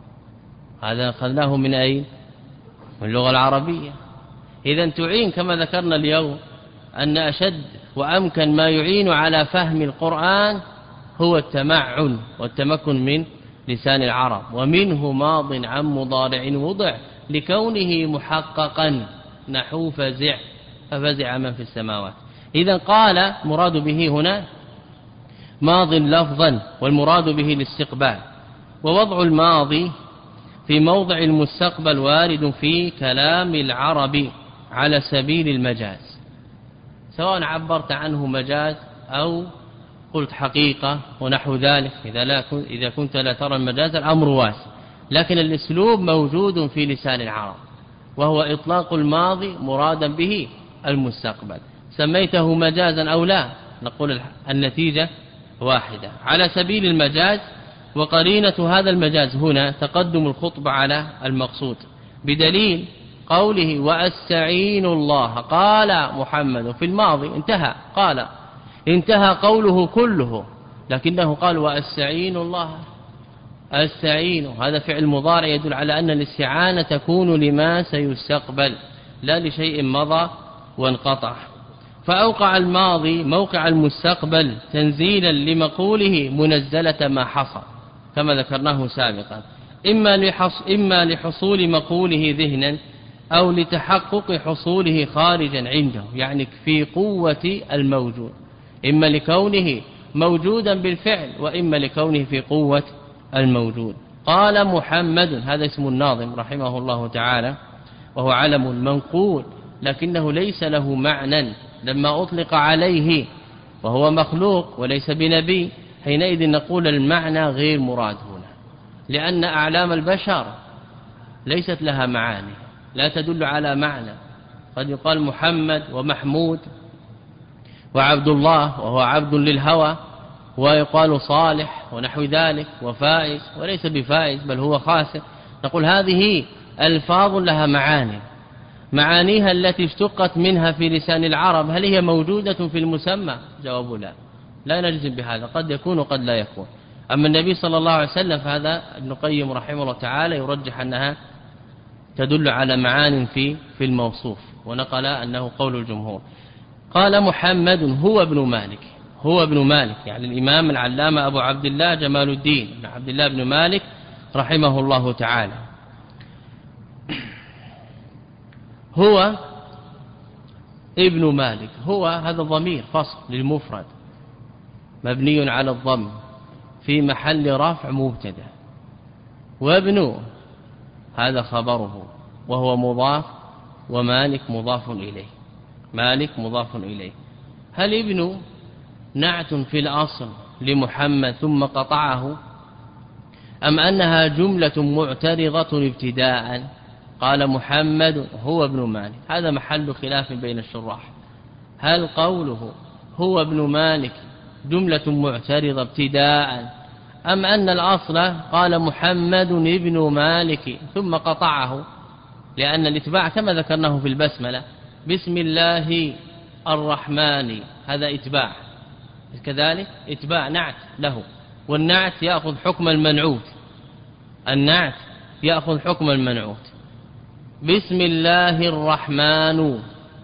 هذا أخذناه من أين؟ من اللغة العربية. إذا تعين كما ذكرنا اليوم أن أشد وأمكن ما يعين على فهم القرآن هو التمعن والتمكن من لسان العرب. ومنه ماض عن مضارع وضع لكونه محققا نحو فزع، ففزع من في السماوات. إذا قال مراد به هنا ماض لفظا والمراد به الاستقبال. ووضع الماضي في موضع المستقبل وارد في كلام العرب على سبيل المجاز، سواء عبرت عنه مجاز أو قلت حقيقة ونحو ذلك. إذا كنت لا ترى المجاز الأمر واسع، لكن الأسلوب موجود في لسان العرب، وهو إطلاق الماضي مرادا به المستقبل. سميته مجازا أو لا، نقول النتيجة واحدة على سبيل المجاز. وقرينة هذا المجاز هنا تقدم الخطبة على المقصود، بدليل قوله وأستعين الله. قال محمد في الماضي انتهى، قال انتهى قوله كله، لكنه قال وأستعين الله. أستعين، هذا فعل مضارع يدل على أن الاستعانة تكون لما سيستقبل لا لشيء مضى وانقطع. فأوقع الماضي موقع المستقبل تنزيلا لمقوله منزلة ما حصل كما ذكرناه سابقا، إما لحصول مقوله ذهنا أو لتحقق حصوله خارجا عنده، يعني في قوة الموجود، إما لكونه موجودا بالفعل وإما لكونه في قوة الموجود. قال محمد، هذا اسم الناظم رحمه الله تعالى، وهو علم منقول لكنه ليس له معنى لما أطلق عليه، وهو مخلوق وليس بنبي، حينئذ نقول المعنى غير مراد هنا، لأن أعلام البشر ليست لها معاني، لا تدل على معنى. قد يقال محمد ومحمود وعبد الله وهو عبد للهوى، ويقال صالح ونحو ذلك، وفائز وليس بفائز بل هو خاسر. نقول هذه ألفاظ لها معاني، معانيها التي اشتقت منها في لسان العرب هل هي موجودة في المسمى؟ جواب لا، لا نجزم بهذا، قد يكون وقد لا يكون. أما النبي صلى الله عليه وسلم فهذا ابن القيم رحمه الله تعالى يرجح أنها تدل على معان في الموصوف، ونقل أنه قول الجمهور. قال محمد هو ابن مالك، هو ابن مالك يعني الإمام العلامة أبو عبد الله جمال الدين بن عبد الله بن مالك رحمه الله تعالى. هو ابن مالك، هو هذا ضمير فصل للمفرد مبني على الضم في محل رفع مبتدا، وابن هذا خبره وهو مضاف، ومالك مضاف إليه، مالك مضاف إليه. هل ابن نعت في الأصل لمحمد ثم قطعه، أم أنها جملة معترضة ابتداء؟ قال محمد هو ابن مالك، هذا محل خلاف بين الشراح، هل قوله هو ابن مالك جملة معترضة ابتداء، أم أن الأصل قال محمد ابن مالك ثم قطعه، لأن الاتباع كما ذكرناه في البسملة بسم الله الرحمن، هذا اتباع، كذلك اتباع نعت له، والنعت يأخذ حكم المنعوت، النعت يأخذ حكم المنعوت. بسم الله الرحمن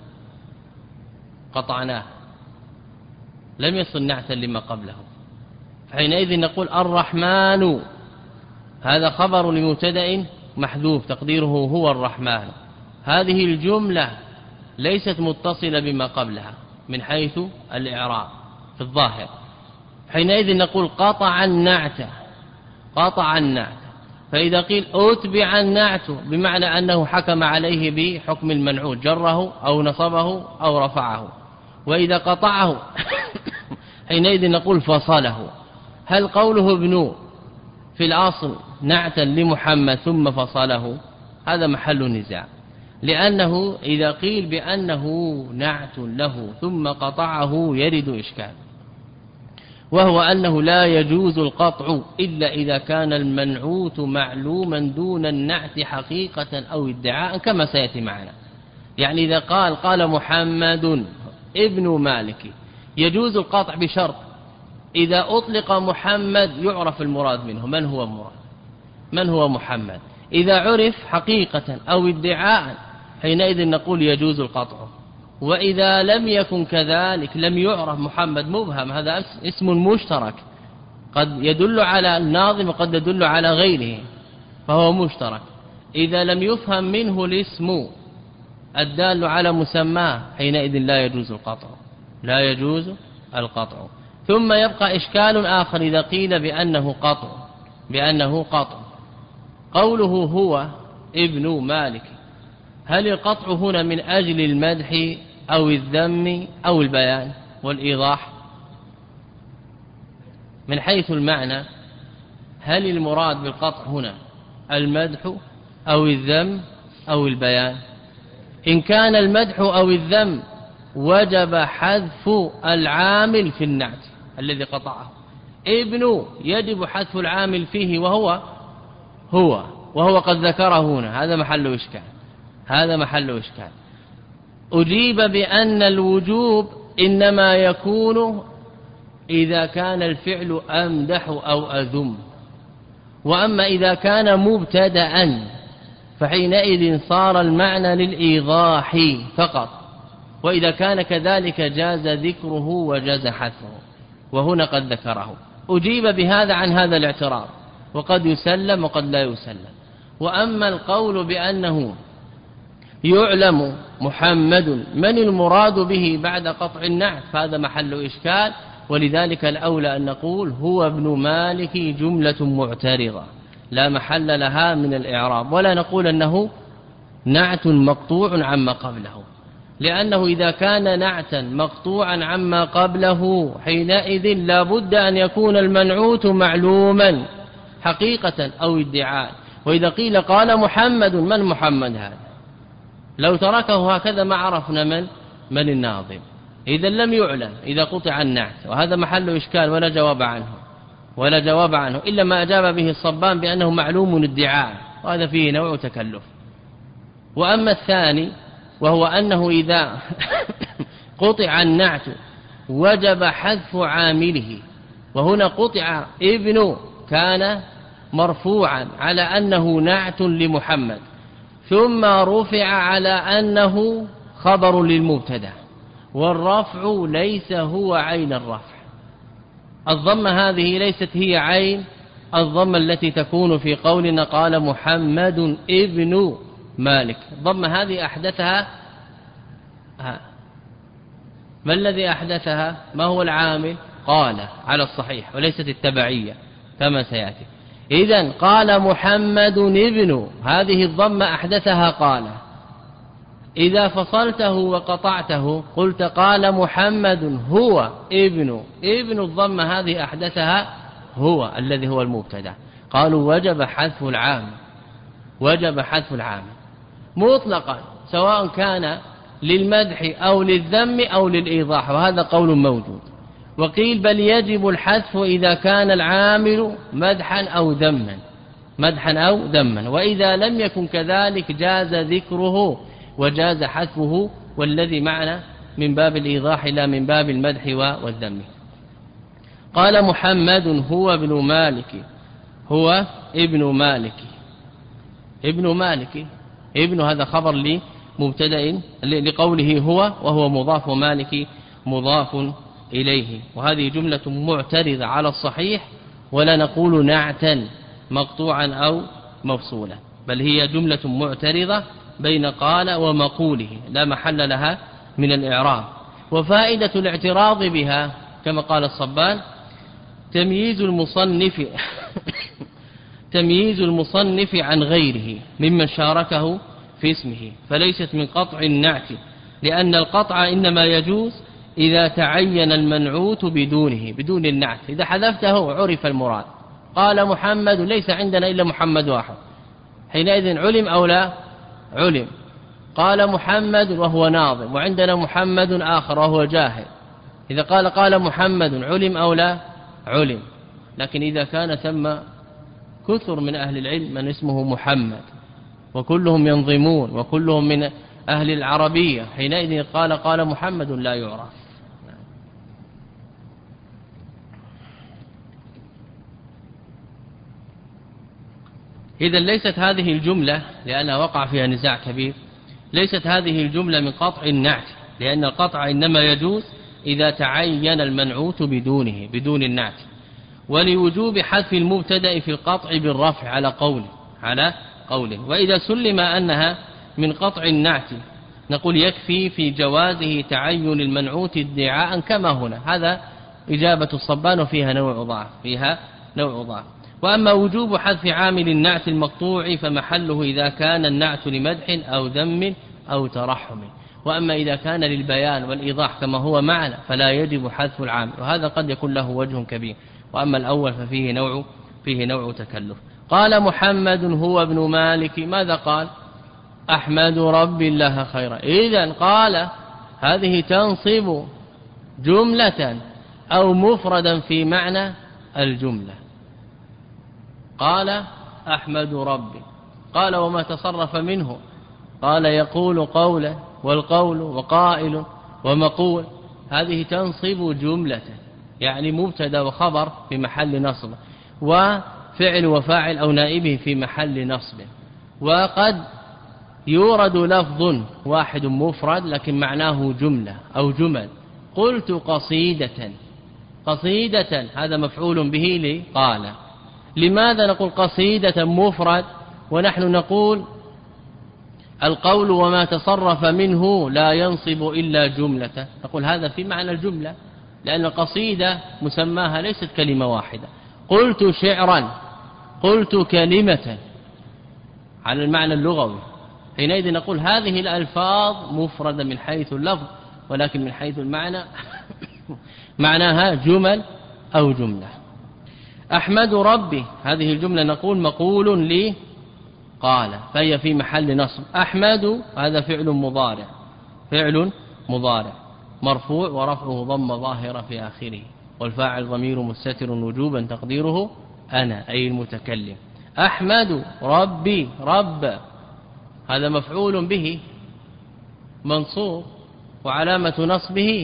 قطعناه لم يصل نعتا لما قبله، حينئذ نقول الرحمن هذا خبر لمبتدأ محذوف تقديره هو الرحمن، هذه الجملة ليست متصلة بما قبلها من حيث الإعراب في الظاهر، حينئذ نقول قطع النعت، قطع النعت. فإذا قيل أتبع النعت بمعنى أنه حكم عليه بحكم المنعوت، جره أو نصبه أو رفعه، وإذا قطعه حينئذ نقول فصله. هل قوله ابن في الأصل نعتا لمحمد ثم فصله؟ هذا محل نزاع، لأنه إذا قيل بأنه نعت له ثم قطعه يرد إشكال، وهو أنه لا يجوز القطع إلا إذا كان المنعوت معلوما دون النعت حقيقة أو ادعاء كما سيأتي معنا. يعني إذا قال محمد ابن مالك يجوز القطع بشرط إذا أطلق محمد يعرف المراد منه من هو محمد، إذا عرف حقيقة أو ادعاء حينئذ نقول يجوز القطع، وإذا لم يكن كذلك لم يعرف محمد مبهم، هذا اسم مشترك قد يدل على الناظم وقد يدل على غيره فهو مشترك، إذا لم يفهم منه الاسم الدال على مسماه حينئذ لا يجوز القطع، لا يجوز القطع. ثم يبقى إشكال آخر إذا قيل بأنه قطع، قوله هو ابن مالك، هل القطع هنا من أجل المدح أو الذم أو البيان والإيضاح؟ من حيث المعنى هل المراد بالقطع هنا المدح أو الذم أو البيان؟ إن كان المدح أو الذم وجب حذف العامل في النعت الذي قطعه، ابن يجب حذف العامل فيه وهو قد ذكره هنا، هذا محل إشكال. أجيب بأن الوجوب إنما يكون إذا كان الفعل أمدح أو أذم، وأما إذا كان مبتدأ فحينئذ صار المعنى للإيضاح فقط، وإذا كان كذلك جاز ذكره وجاز حذفه، وهنا قد ذكره. أجيب بهذا عن هذا الاعتراض، وقد يسلم وقد لا يسلم. وأما القول بأنه يعلم محمد من المراد به بعد قطع النعت فهذا محل إشكال، ولذلك الأولى أن نقول هو ابن مالك جملة معترضة لا محل لها من الإعراب، ولا نقول أنه نعت مقطوع عما قبله، لأنه إذا كان نعتا مقطوعا عما قبله حينئذ لا بد أن يكون المنعوت معلوما حقيقة أو ادعاء. وإذا قيل قال محمد، من محمد هذا؟ لو تركه هكذا ما عرفنا من الناظم، إذا لم يعلم إذا قطع النعت، وهذا محل إشكال ولا جواب عنه إلا ما أجاب به الصبان بأنه معلوم ادعاء، وهذا فيه نوع تكلف. وأما الثاني وهو أنه إذا قطع النعت وجب حذف عامله، وهنا قطع ابن كان مرفوعا على أنه نعت لمحمد، ثم رفع على أنه خبر للمبتدا، والرفع ليس هو عين الرفع. الضمة هذه ليست هي عين الضمة التي تكون في قولنا قال محمد ابن مالك. الضمة هذه أحدثها ما الذي أحدثها؟ ما هو العامل؟ قال على الصحيح، وليست التبعية كما سيأتي. إذن قال محمد ابن، هذه الضمة أحدثها قال. إذا فصلته وقطعته قلت قال محمد هو ابن الضمة هذه أحدثها هو الذي هو المبتدا. قالوا وجب حذف العامل مطلقا، سواء كان للمدح أو للذم أو للإيضاح، وهذا قول موجود. وقيل بل يجب الحذف إذا كان العامل مدحا أو ذما، وإذا لم يكن كذلك جاز ذكره وجاز حذفه، والذي معنا من باب الإيضاح لا من باب المدح والذم. قال محمد هو ابن مالك. ابن هذا خبر لمبتدأ لقوله هو، وهو مضاف، ومالك مضاف إليه، وهذه جملة معترضة على الصحيح، ولا نقول نعتا مقطوعا أو مفصولا، بل هي جملة معترضة بين قال ومقوله لا محل لها من الإعراب. وفائدة الاعتراض بها كما قال الصبان تمييز المصنف عن غيره ممن شاركه في اسمه، فليست من قطع النعت، لأن القطع إنما يجوز إذا تعين المنعوت بدون النعت. إذا حذفته عرف المراد. قال محمد ليس عندنا إلا محمد واحد، حينئذ علم أو لا علم. قال محمد وهو ناظم، وعندنا محمد آخر وهو جاهل، إذا قال محمد علم أو لا علم. لكن إذا كان ثم كثر من أهل العلم من اسمه محمد وكلهم ينظمون وكلهم من أهل العربية، حينئذ قال محمد لا يعرف. إذا ليست هذه الجملة، لأنها وقع فيها نزاع كبير، ليست هذه الجملة من قطع النعت، لأن القطع إنما يجوز إذا تعين المنعوت بدون النعت. ولوجوب حذف المبتدأ في القطع بالرفع على قوله. وإذا سلم أنها من قطع النعت نقول يكفي في جوازه تعين المنعوت ادعاء كما هنا. هذا إجابة الصبان، وفيها نوع ضعف. وأما وجوب حذف عامل النعت المقطوع فمحله إذا كان النعت لمدح أو ذم أو ترحم. وأما إذا كان للبيان والإيضاح كما هو معنا فلا يجب حذف العامل، وهذا قد يكون له وجه كبير. وأما الأول ففيه نوع تكلف. قال محمد هو ابن مالك، ماذا قال؟ أحمد رب الله خيرا. إذن قال هذه تنصب جملة أو مفردا في معنى الجملة. قال أحمد ربي، قال وما تصرف منه؟ قال يقول قولا، والقول وقائل ومقول. هذه تنصب جملة، يعني مبتدا وخبر في محل نصب، فعل وفاعل أو نائبه في محل نصب. وقد يورد لفظ واحد مفرد لكن معناه جملة أو جمل. قلت قصيدة، قصيدة هذا مفعول به لقال. لماذا نقول قصيدة مفرد ونحن نقول القول وما تصرف منه لا ينصب إلا جملة؟ نقول هذا في معنى الجملة، لأن القصيدة مسماها ليست كلمة واحدة. قلت شعرا، قلت كلمة على المعنى اللغوي، حينئذ نقول هذه الألفاظ مفردة من حيث اللفظ، ولكن من حيث المعنى معناها جمل أو جملة. أحمد ربي، هذه الجملة نقول مقول لي قال، فهي في محل نصب. أحمد هذا فعل مضارع، فعل مضارع مرفوع ورفعه ضم ظاهرة في آخره، والفاعل ضمير مستتر وجوبا تقديره أنا أي المتكلم. أحمد ربي، رب هذا مفعول به منصوب وعلامة نصبه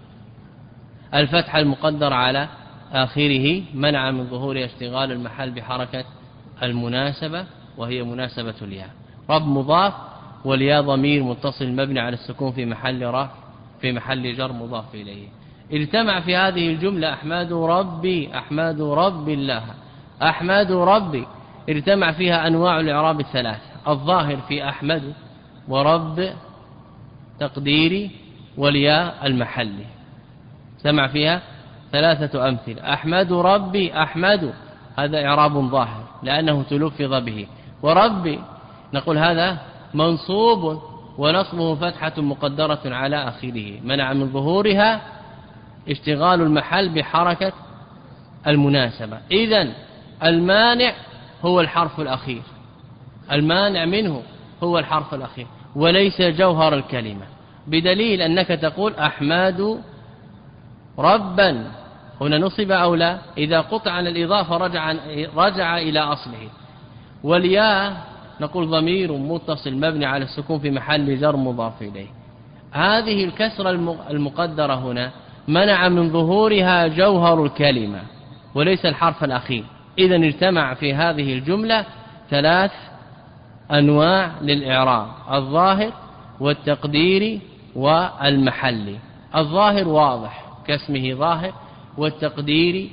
الفتح المقدر على آخره منع من ظهور اشتغال المحل بحركة المناسبة وهي مناسبة الياء. رب مضاف والياء ضمير متصل مبني على السكون في محل رفع في محل جر مضاف إليه. اجتمع في هذه الجملة أحمد ربي، أحمد ربي الله، أحمد ربي، اجتمع فيها أنواع الإعراب الثلاث: الظاهر في أحمد ورب تقديري والياء المحلي، سمع فيها ثلاثة أمثلة. أحمد ربي، أحمد هذا إعراب ظاهر لأنه تلفظ به، وربي نقول هذا منصوب ونصبه فتحة مقدرة على آخره منع من ظهورها اشتغال المحل بحركة المناسبة. إذن المانع هو الحرف الأخير، المانع منه هو الحرف الأخير وليس جوهر الكلمة، بدليل أنك تقول أحمد ربا، هنا نصب أو لا؟ إذا قطع عن الإضافة رجع إلى أصله. والياء نقول ضمير متصل مبني على السكون في محل جر مضاف إليه. هذه الكسرة المقدرة هنا منع من ظهورها جوهر الكلمة وليس الحرف الأخير. إذن اجتمع في هذه الجملة ثلاث أنواع للإعراب: الظاهر والتقديري والمحلي. الظاهر واضح كاسمه ظاهر، والتقديري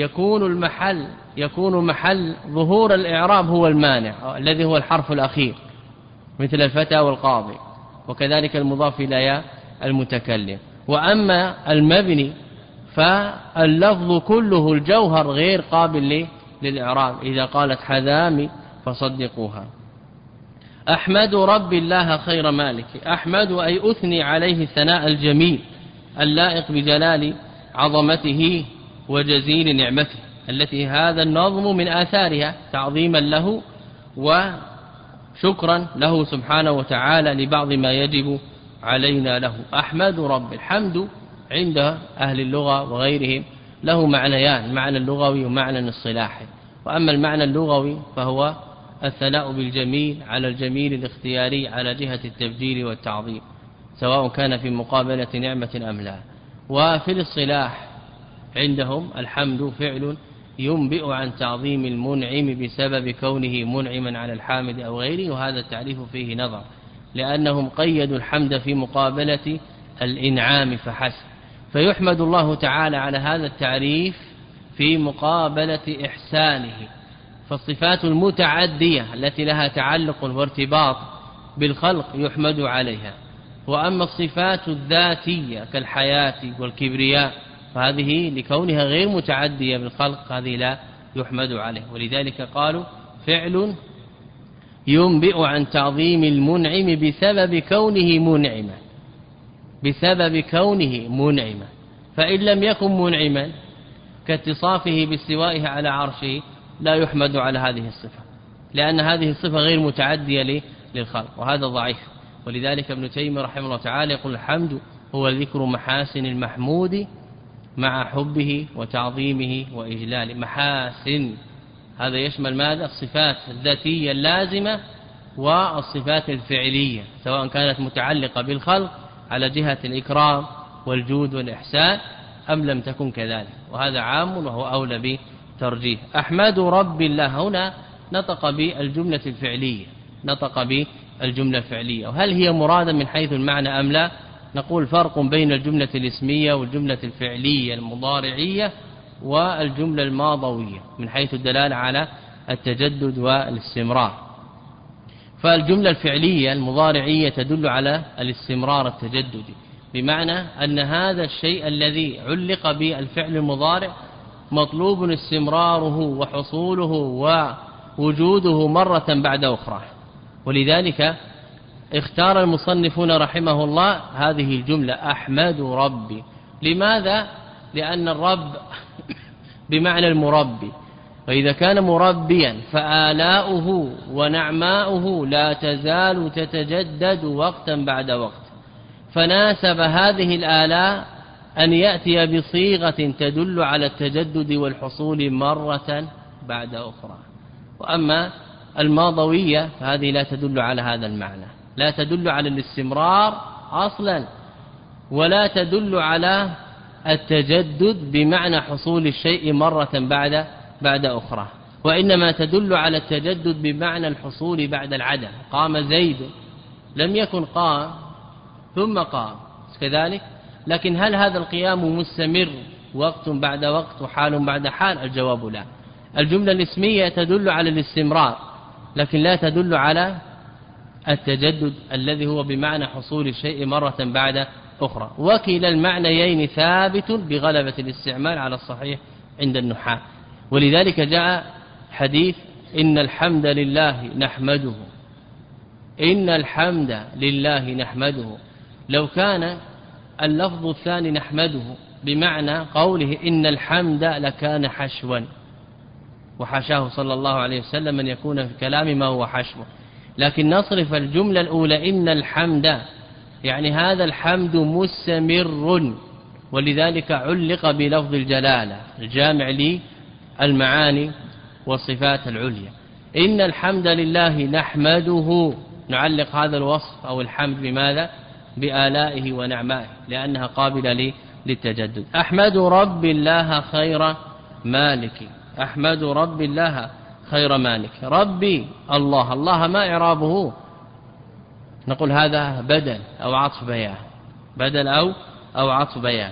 يكون محل ظهور الإعراب هو المانع الذي هو الحرف الأخير مثل الفتى والقاضي، وكذلك المضاف إلى المتكلم. وأما المبني فاللفظ كله الجوهر غير قابل للإعراب، إذا قالت حذامي فصدقوها. أحمد رب الله خير مالك، أحمد أي أثني عليه الثناء الجميل اللائق بجلال عظمته وجزيل نعمته، التي هذا النظم من آثارها تعظيما له وشكرا له سبحانه وتعالى لبعض ما يجب علينا له. أحمد رب، الحمد عند أهل اللغة وغيرهم له معنيان: معنى اللغوي ومعنى الصلاحي. وأما المعنى اللغوي فهو الثناء بالجميل على الجميل الاختياري على جهة التبجيل والتعظيم، سواء كان في مقابلة نعمة أم لا. وفي الاصطلاح عندهم الحمد فعل ينبئ عن تعظيم المنعم بسبب كونه منعما على الحامد أو غيره، وهذا التعريف فيه نظر، لأنهم قيدوا الحمد في مقابلة الإنعام فحسب، فيحمد الله تعالى على هذا التعريف في مقابلة إحسانه. فالصفات المتعدية التي لها تعلق وارتباط بالخلق يحمد عليها، وأما الصفات الذاتية كالحياة والكبرياء فهذه لكونها غير متعدية بالخلق هذه لا يحمد عليه. ولذلك قالوا فعل ينبئ عن تعظيم المنعم بسبب كونه منعما، بسبب كونه منعما. فإن لم يكن منعما كاتصافه باستوائه على عرشه لا يحمد على هذه الصفة، لأن هذه الصفة غير متعدية للخلق، وهذا ضعيف. ولذلك ابن تيمية رحمه الله تعالى يقول الحمد هو ذكر محاسن المحمود مع حبه وتعظيمه وإجلاله. محاسن هذا يشمل ماذا؟ الصفات الذاتية اللازمة والصفات الفعلية، سواء كانت متعلقة بالخلق على جهة الإكرام والجود والإحسان أم لم تكن كذلك، وهذا عام وهو أولى ترجيح. أحمد رب الله هنا نطق بالجملة الفعلية، نطق بالجملة الفعلية، وهل هي مرادة من حيث المعنى أم لا؟ نقول فرق بين الجملة الاسمية والجملة الفعلية المضارعية والجملة الماضوية من حيث الدلالة على التجدد والاستمرار. فالجملة الفعلية المضارعية تدل على الاستمرار التجددي، بمعنى أن هذا الشيء الذي علق بالفعل المضارع مطلوب استمراره وحصوله ووجوده مرة بعد أخرى. ولذلك اختار المصنفون رحمه الله هذه الجملة أحمد ربي. لماذا؟ لأن الرب بمعنى المربي، وإذا كان مربيا فآلاؤه ونعماؤه لا تزال تتجدد وقتا بعد وقت، فناسب هذه الآلاء أن يأتي بصيغة تدل على التجدد والحصول مرة بعد أخرى. وأما الماضوية فهذه لا تدل على هذا المعنى، لا تدل على الاستمرار أصلا، ولا تدل على التجدد بمعنى حصول الشيء مرة بعد أخرى، وإنما تدل على التجدد بمعنى الحصول بعد العدم. قام زيد، لم يكن قام ثم قام كذلك، لكن هل هذا القيام مستمر وقت بعد وقت وحال بعد حال؟ الجواب لا. الجملة الاسمية تدل على الاستمرار لكن لا تدل على التجدد الذي هو بمعنى حصول الشيء مرة بعد أخرى، وكلا المعنيين ثابت بغلبة الاستعمال على الصحيح عند النحاة. ولذلك جاء حديث إن الحمد لله نحمده، إن الحمد لله نحمده. لو كان اللفظ الثاني نحمده بمعنى قوله إن الحمد لكان حشوا، وحاشاه صلى الله عليه وسلم أن يكون في كلام ما هو حشو، لكن نصرف الجملة الأولى إن الحمد يعني هذا الحمد مستمر، ولذلك علق بلفظ الجلالة الجامع للمعاني والصفات العليا. إن الحمد لله نحمده، نعلق هذا الوصف أو الحمد بماذا؟ بآلائه ونعمائه، لأنها قابلة للتجدد. أحمد رب الله خير مالك، أحمد رب الله خير مالك. ربي الله، الله ما إعرابه؟ نقول هذا بدل أو عطف بيان، بدل أو عطف بيان،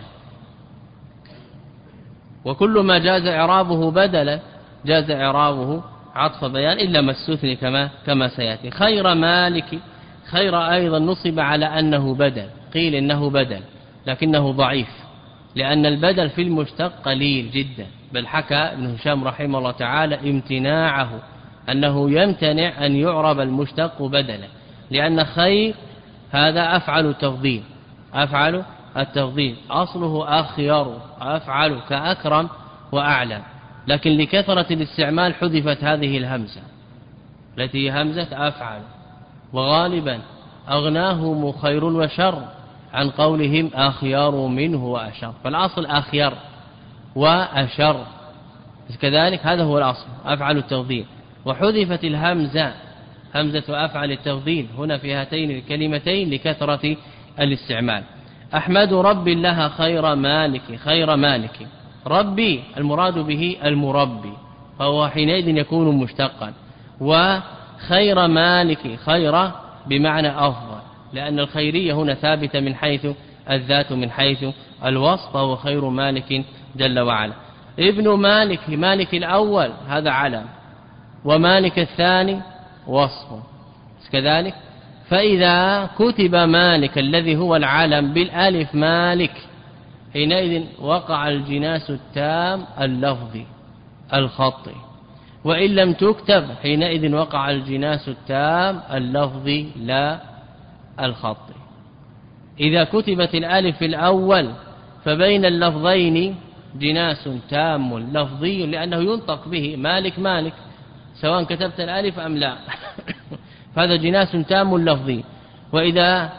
وكل ما جاز إعرابه بدلا جاز إعرابه عطف بيان إلا ما استثني كما سيأتي. خير مالك، خير أيضا نصب على أنه بدل، قيل إنه بدل لكنه ضعيف، لأن البدل في المشتق قليل جدا، بل حكى ابن هشام رحمه الله تعالى امتناعه أنه يمتنع أن يعرب المشتق بدلا، لأن خير هذا أفعل تفضيل، أفعل التفضيل أصله أخير، أفعل كأكرم وأعلم، لكن لكثرة الاستعمال حذفت هذه الهمزة التي هي همزة أفعل، وغالبا أغناهم خير وشر عن قولهم أخيار منه وأشر، فالأصل أخير وأشر كذلك، هذا هو الأصل أفعل التفضيل، وحذفت الهمزة همزة أفعل التفضيل هنا في هاتين الكلمتين لكثرة الاستعمال. أحمد رب الله خير مالك، خير مالك، ربي المراد به المربي، فهو حينئذ يكون مشتقا، وخير مالك خير بمعنى أفضل، لأن الخيرية هنا ثابتة من حيث الذات من حيث الوصف، فهو خير مالك جل وعلا. ابن مالك، مالك الأول هذا علم، ومالك الثاني وصف كذلك، فإذا كتب مالك الذي هو العلم بالالف مالك حينئذ وقع الجناس التام اللفظي الخطي، وإن لم تكتب حينئذ وقع الجناس التام اللفظي لا الخطي. إذا كتبت الالف في الأول فبين اللفظين جناس تام لفظي، لأنه ينطق به مالك مالك سواء كتبت الالف أم لا فهذا جناس تام لفظي. وإذا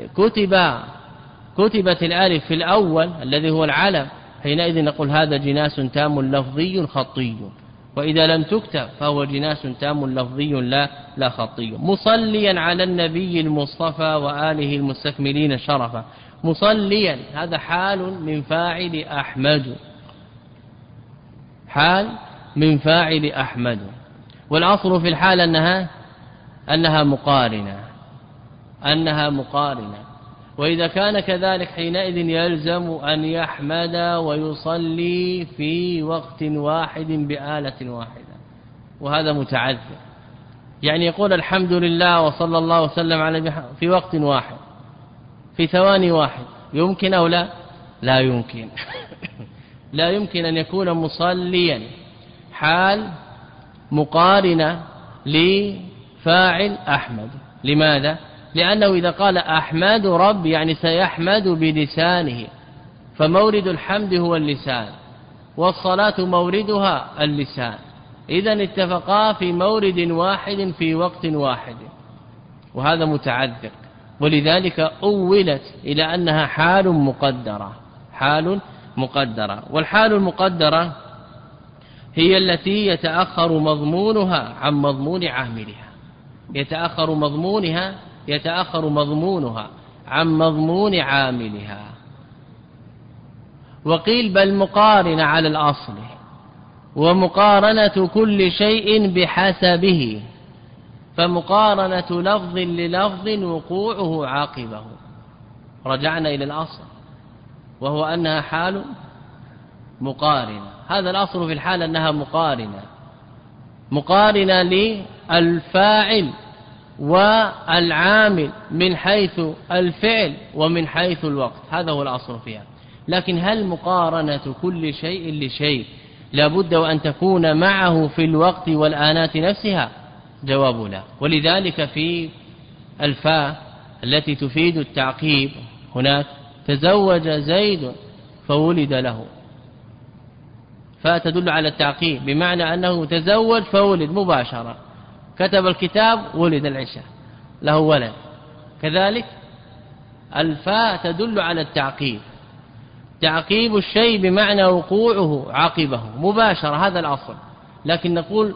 كتبت الالف في الأول الذي هو العلم حينئذ نقول هذا جناس تام لفظي خطي، وإذا لم تكتب فهو جناس تام لفظي لا خطي. مصليا على النبي المصطفى وآله المستكملين شرفا، مصليا هذا حال من فاعل أحمد، حال من فاعل أحمد. والأصل في الحال أنها مقارنة. وإذا كان كذلك حينئذ يلزم أن يحمد ويصلي في وقت واحد بآلة واحدة، وهذا متعذر. يعني يقول الحمد لله وصلى الله وسلم على في وقت واحد في ثواني واحد، يمكن أو لا يمكن لا يمكن أن يكون مصليا حال مقارنة لفاعل أحمد. لماذا؟ لأنه إذا قال أحمد رب يعني سيحمد بلسانه، فمورد الحمد هو اللسان، والصلاة موردها اللسان، إذن اتفقا في مورد واحد في وقت واحد، وهذا متعذر. ولذلك أولت إلى أنها حال مقدرة. والحال المقدرة هي التي يتأخر مضمونها عن مضمون عاملها، يتأخر مضمونها عن مضمون عاملها. وقيل بل مقارنة على الأصل، ومقارنة كل شيء بحسبه، فمقارنة لفظ للفظ وقوعه عاقبه. رجعنا إلى الأصل وهو أنها حال مقارنة. هذا الأصل في الحال أنها مقارنة للفاعل والعامل من حيث الفعل ومن حيث الوقت، هذا هو الأصل فيها. لكن هل مقارنة كل شيء لشيء لابد وأن تكون معه في الوقت والآنات نفسها؟ جواب لا. ولذلك في الفاء التي تفيد التعقيب هناك تزوج زيد فولد له، فتدل على التعقيب بمعنى أنه تزوج فولد مباشرة، كتب الكتاب ولد العشاء له ولد. كذلك الفاء تدل على التعقيب، تعقيب الشيء بمعنى وقوعه عقبه مباشرة، هذا الأصل. لكن نقول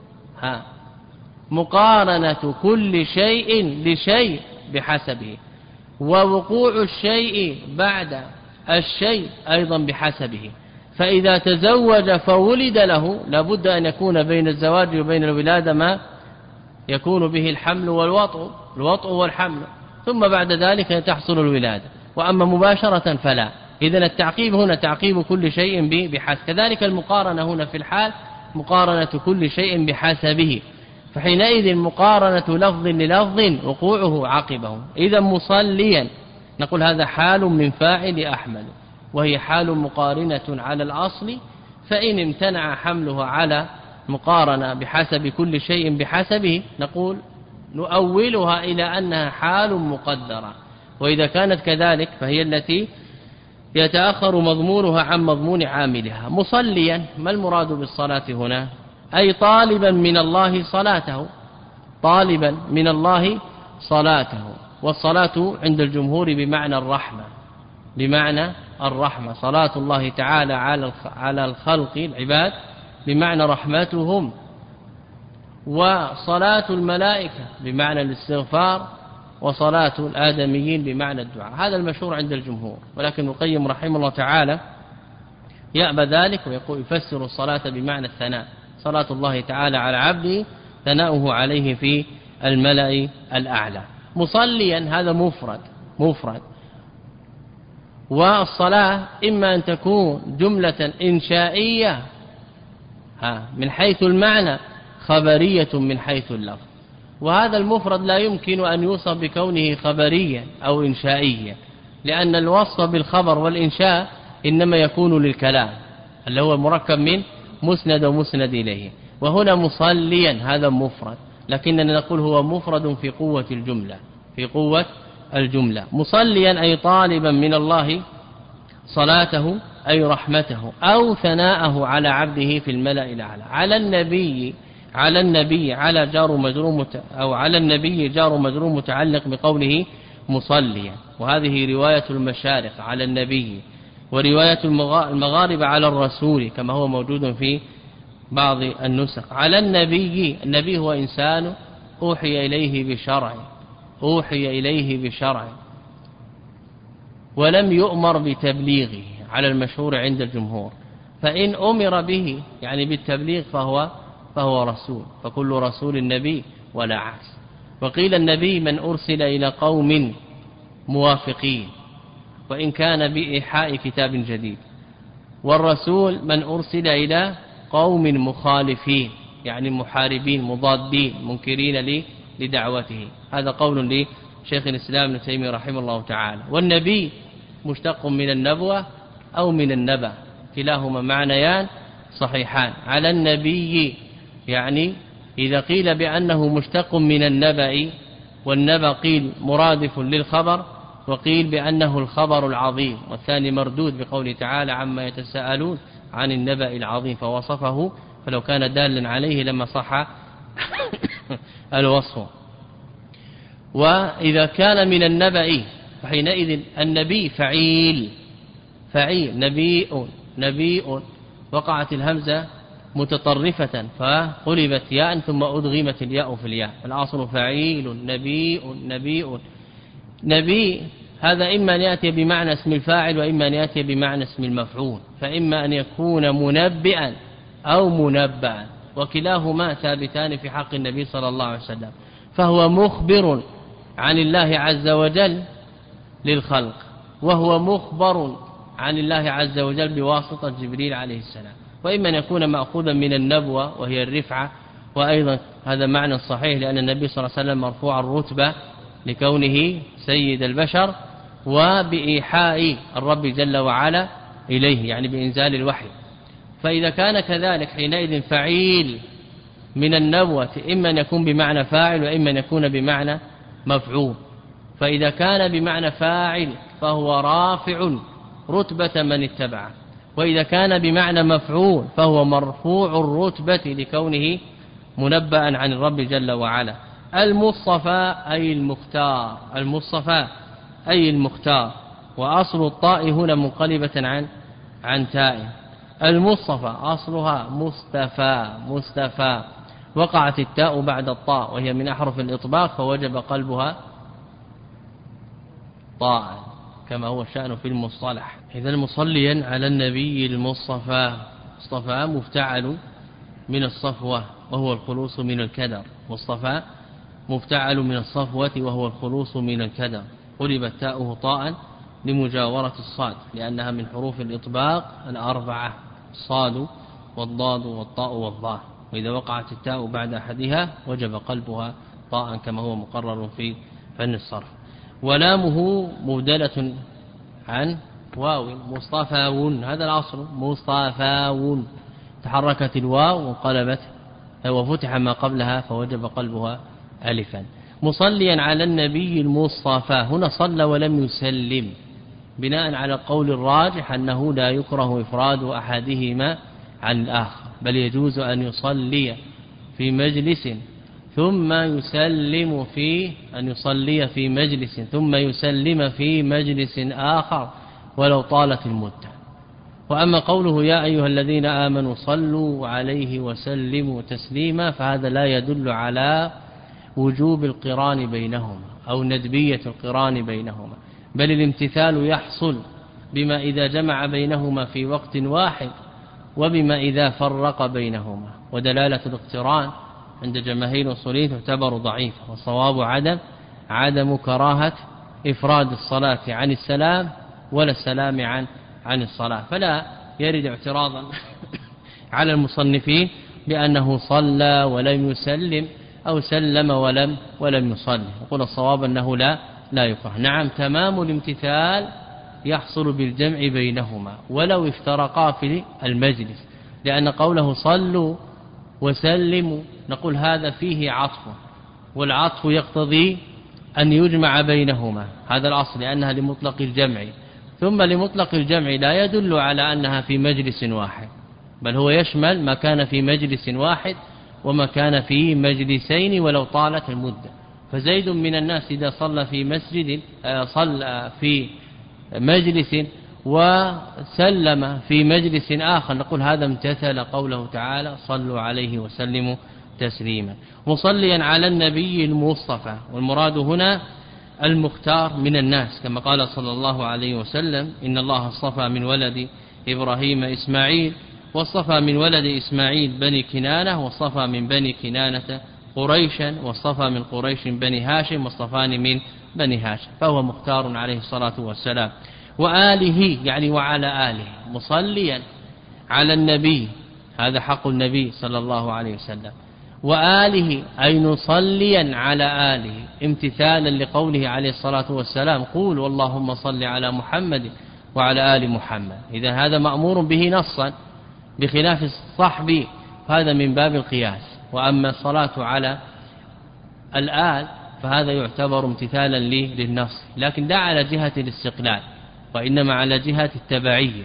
مقارنة كل شيء لشيء بحسبه، ووقوع الشيء بعد الشيء أيضا بحسبه. فإذا تزوج فولد له لابد أن يكون بين الزواج وبين الولادة ما يكون به الحمل والوطء والحمل، ثم بعد ذلك تحصل الولادة. وأما مباشرة فلا. إذن التعقيب هنا تعقيب كل شيء بحسب. كذلك المقارنة هنا في الحال مقارنة كل شيء بحسبه، فحينئذ مقارنة لفظ للفظ وقوعه عقبه. إذا مصليا نقول هذا حال من فاعل أحمد، وهي حال مقارنة على الأصل، فإن امتنع حملها على مقارنة بحسب كل شيء بحسبه نقول نؤولها إلى أنها حال مقدرة. وإذا كانت كذلك فهي التي يتأخر مضمونها عن مضمون عاملها. مصليا ما المراد بالصلاة هنا؟ أي طالبا من الله صلاته، والصلاة عند الجمهور بمعنى الرحمة، صلاة الله تعالى على الخلق العباد بمعنى رحمتهم، وصلاة الملائكة بمعنى الاستغفار، وصلاة الآدميين بمعنى الدعاء. هذا المشهور عند الجمهور، ولكن ابن القيم رحمه الله تعالى يأبى ذلك ويقول يفسر الصلاة بمعنى الثناء، صلاة الله تعالى على عبده ثناؤه عليه في الملأ الأعلى. مصليا هذا مفرد. والصلاة إما أن تكون جملة إنشائية من حيث المعنى، خبرية من حيث اللفظ، وهذا المفرد لا يمكن أن يوصف بكونه خبريا أو إنشائيا، لأن الوصف بالخبر والإنشاء إنما يكون للكلام اللي هو مركب من مسند ومسند إليه. وهنا مصليا هذا مفرد، لكننا نقول هو مفرد في قوة الجملة. مصليا أي طالبا من الله صلاته أي رحمته أو ثناءه على عبده في الملأ الأعلى. على النبي على جار مجرور أو على النبي جار مجرور متعلق بقوله مصليا، وهذه رواية المشارق على النبي، ورواية المغاربة على الرسول كما هو موجود في بعض النسخ. على النبي هو إنسان أوحي إليه بشرع ولم يؤمر بتبليغه على المشهور عند الجمهور، فإن أمر به يعني بالتبليغ فهو رسول، فكل رسول نبي ولا عكس. وقيل النبي من أرسل إلى قوم موافقين وإن كان بإيحاء كتاب جديد، والرسول من أرسل إلى قوم مخالفين يعني محاربين مضادين منكرين لدعوته. هذا قول لشيخ الإسلام ابن تيمية رحمه الله تعالى. والنبي مشتق من النبوة أو من النبأ، كلاهما معنيان صحيحان. على النبي يعني إذا قيل بأنه مشتق من النبأ، والنبأ قيل مرادف للخبر، وقيل بأنه الخبر العظيم، والثاني مردود بقوله تعالى عما يتساءلون عن النبأ العظيم، فوصفه فلو كان دالا عليه لما صح الوصف. وإذا كان من النبأ فحينئذ النبي فعيل نبيء وقعت الهمزة متطرفة فقلبت ياء ثم أدغمت الياء في الياء، الأصل فعيل نبي هذا إما أن يأتي بمعنى اسم الفاعل وإما أن يأتي بمعنى اسم المفعول، فإما أن يكون منبئا أو منبأ، وكلاهما ثابتان في حق النبي صلى الله عليه وسلم. فهو مخبر عن الله عز وجل للخلق، وهو مخبر عن الله عز وجل بواسطة جبريل عليه السلام. وإما أن يكون مأخوذا من النبوة وهي الرفعة، وأيضا هذا معنى صحيح لأن النبي صلى الله عليه وسلم مرفوع الرتبة لكونه سيد البشر، وبإيحاء الرب جل وعلا إليه يعني بإنزال الوحي. فإذا كان كذلك حينئذ فعيل من النبوة إما أن يكون بمعنى فاعل وإما أن يكون بمعنى مفعول. فإذا كان بمعنى فاعل فهو رافع رتبة من اتبعه، وإذا كان بمعنى مفعول فهو مرفوع الرتبة لكونه منبأ عن الرب جل وعلا. المصطفى أي المختار، وأصل الطاء هنا منقلبة عن تاء. المصطفى أصلها مصطفى وقعت التاء بعد الطاء وهي من أحرف الإطباق فوجب قلبها طاء كما هو الشأن في المصطلح. إذا مصليا على النبي المصطفى، مصطفى مفتعل من الصفوة وهو الخلوص من الكدر، مصطفى مفتعل من الصفوة وهو الخلوص من الكدر، قلبت تاؤه طاء لمجاورة الصاد لأنها من حروف الإطباق الأربعة، الصاد والضاد والطاء والظاء، وإذا وقعت التاء بعد أحدها وجب قلبها طاء كما هو مقرر في فن الصرف. ولامه مبدلة عن واو مصطفاون، هذا العصر مصطفاون، تحركت الواو وانقلبت وفتح ما قبلها فوجب قلبها ألفا. مصليا على النبي المصطفى، هنا صلى ولم يسلم بناء على القول الراجح أنه لا يكره إفراد أحدهما عن الآخر، بل يجوز أن يصلي في مجلس ثم يسلم فيه، أن يصلي في مجلس ثم يسلم في مجلس آخر ولو طالت المدة. وأما قوله يا أيها الذين آمنوا صلوا عليه وسلموا تسليما فهذا لا يدل على وجوب القران بينهما أو ندبية القران بينهما، بل الامتثال يحصل بما إذا جمع بينهما في وقت واحد وبما إذا فرق بينهما. ودلالة الاقتران عند جماهير الأصوليين تعتبر ضعيفة، والصواب عدم كراهة إفراد الصلاة عن السلام ولا السلام عن الصلاة، فلا يرد اعتراضا على المصنفين بأنه صلى ولم يسلم أو سلم ولم يصلي. يقول الصواب أنه لا يكره. نعم تمام الامتثال يحصل بالجمع بينهما ولو افترقا في المجلس، لأن قوله صلوا وسلموا نقول هذا فيه عطف، والعطف يقتضي أن يجمع بينهما، هذا الأصل لأنها لمطلق الجمع، ثم لمطلق الجمع لا يدل على أنها في مجلس واحد، بل هو يشمل ما كان في مجلس واحد وما كان في مجلسين ولو طالت المدة. فزيد من الناس إذا صلى في مسجد صلى في مجلس وسلم في مجلس آخر نقول هذا امتثل قوله تعالى صلوا عليه وسلموا تسليما. مصليا على النبي المصطفى، والمراد هنا المختار من الناس كما قال صلى الله عليه وسلم إن الله اصطفى من ولد إبراهيم إسماعيل واصطفى من ولد إسماعيل بني كنانة، واصطفى من بني كنانة قريشا، واصطفى من قريش بني هاشم، واصطفاني من بني هاشم، فهو مختار عليه الصلاة والسلام. وآله يعني وعلى آله، مصليا على النبي، هذا حق النبي صلى الله عليه وسلم. وآله أي نصليا على آله، امتثالا لقوله عليه الصلاة والسلام: قولوا اللهم صل على محمد وعلى آل محمد. إذا هذا مأمور به نصا، بخلاف الصحب هذا من باب القياس. وأما الصلاة على الآل فهذا يعتبر امتثالا للنص، لكن لا على جهة الاستقلال، وإنما على جهة التبعية.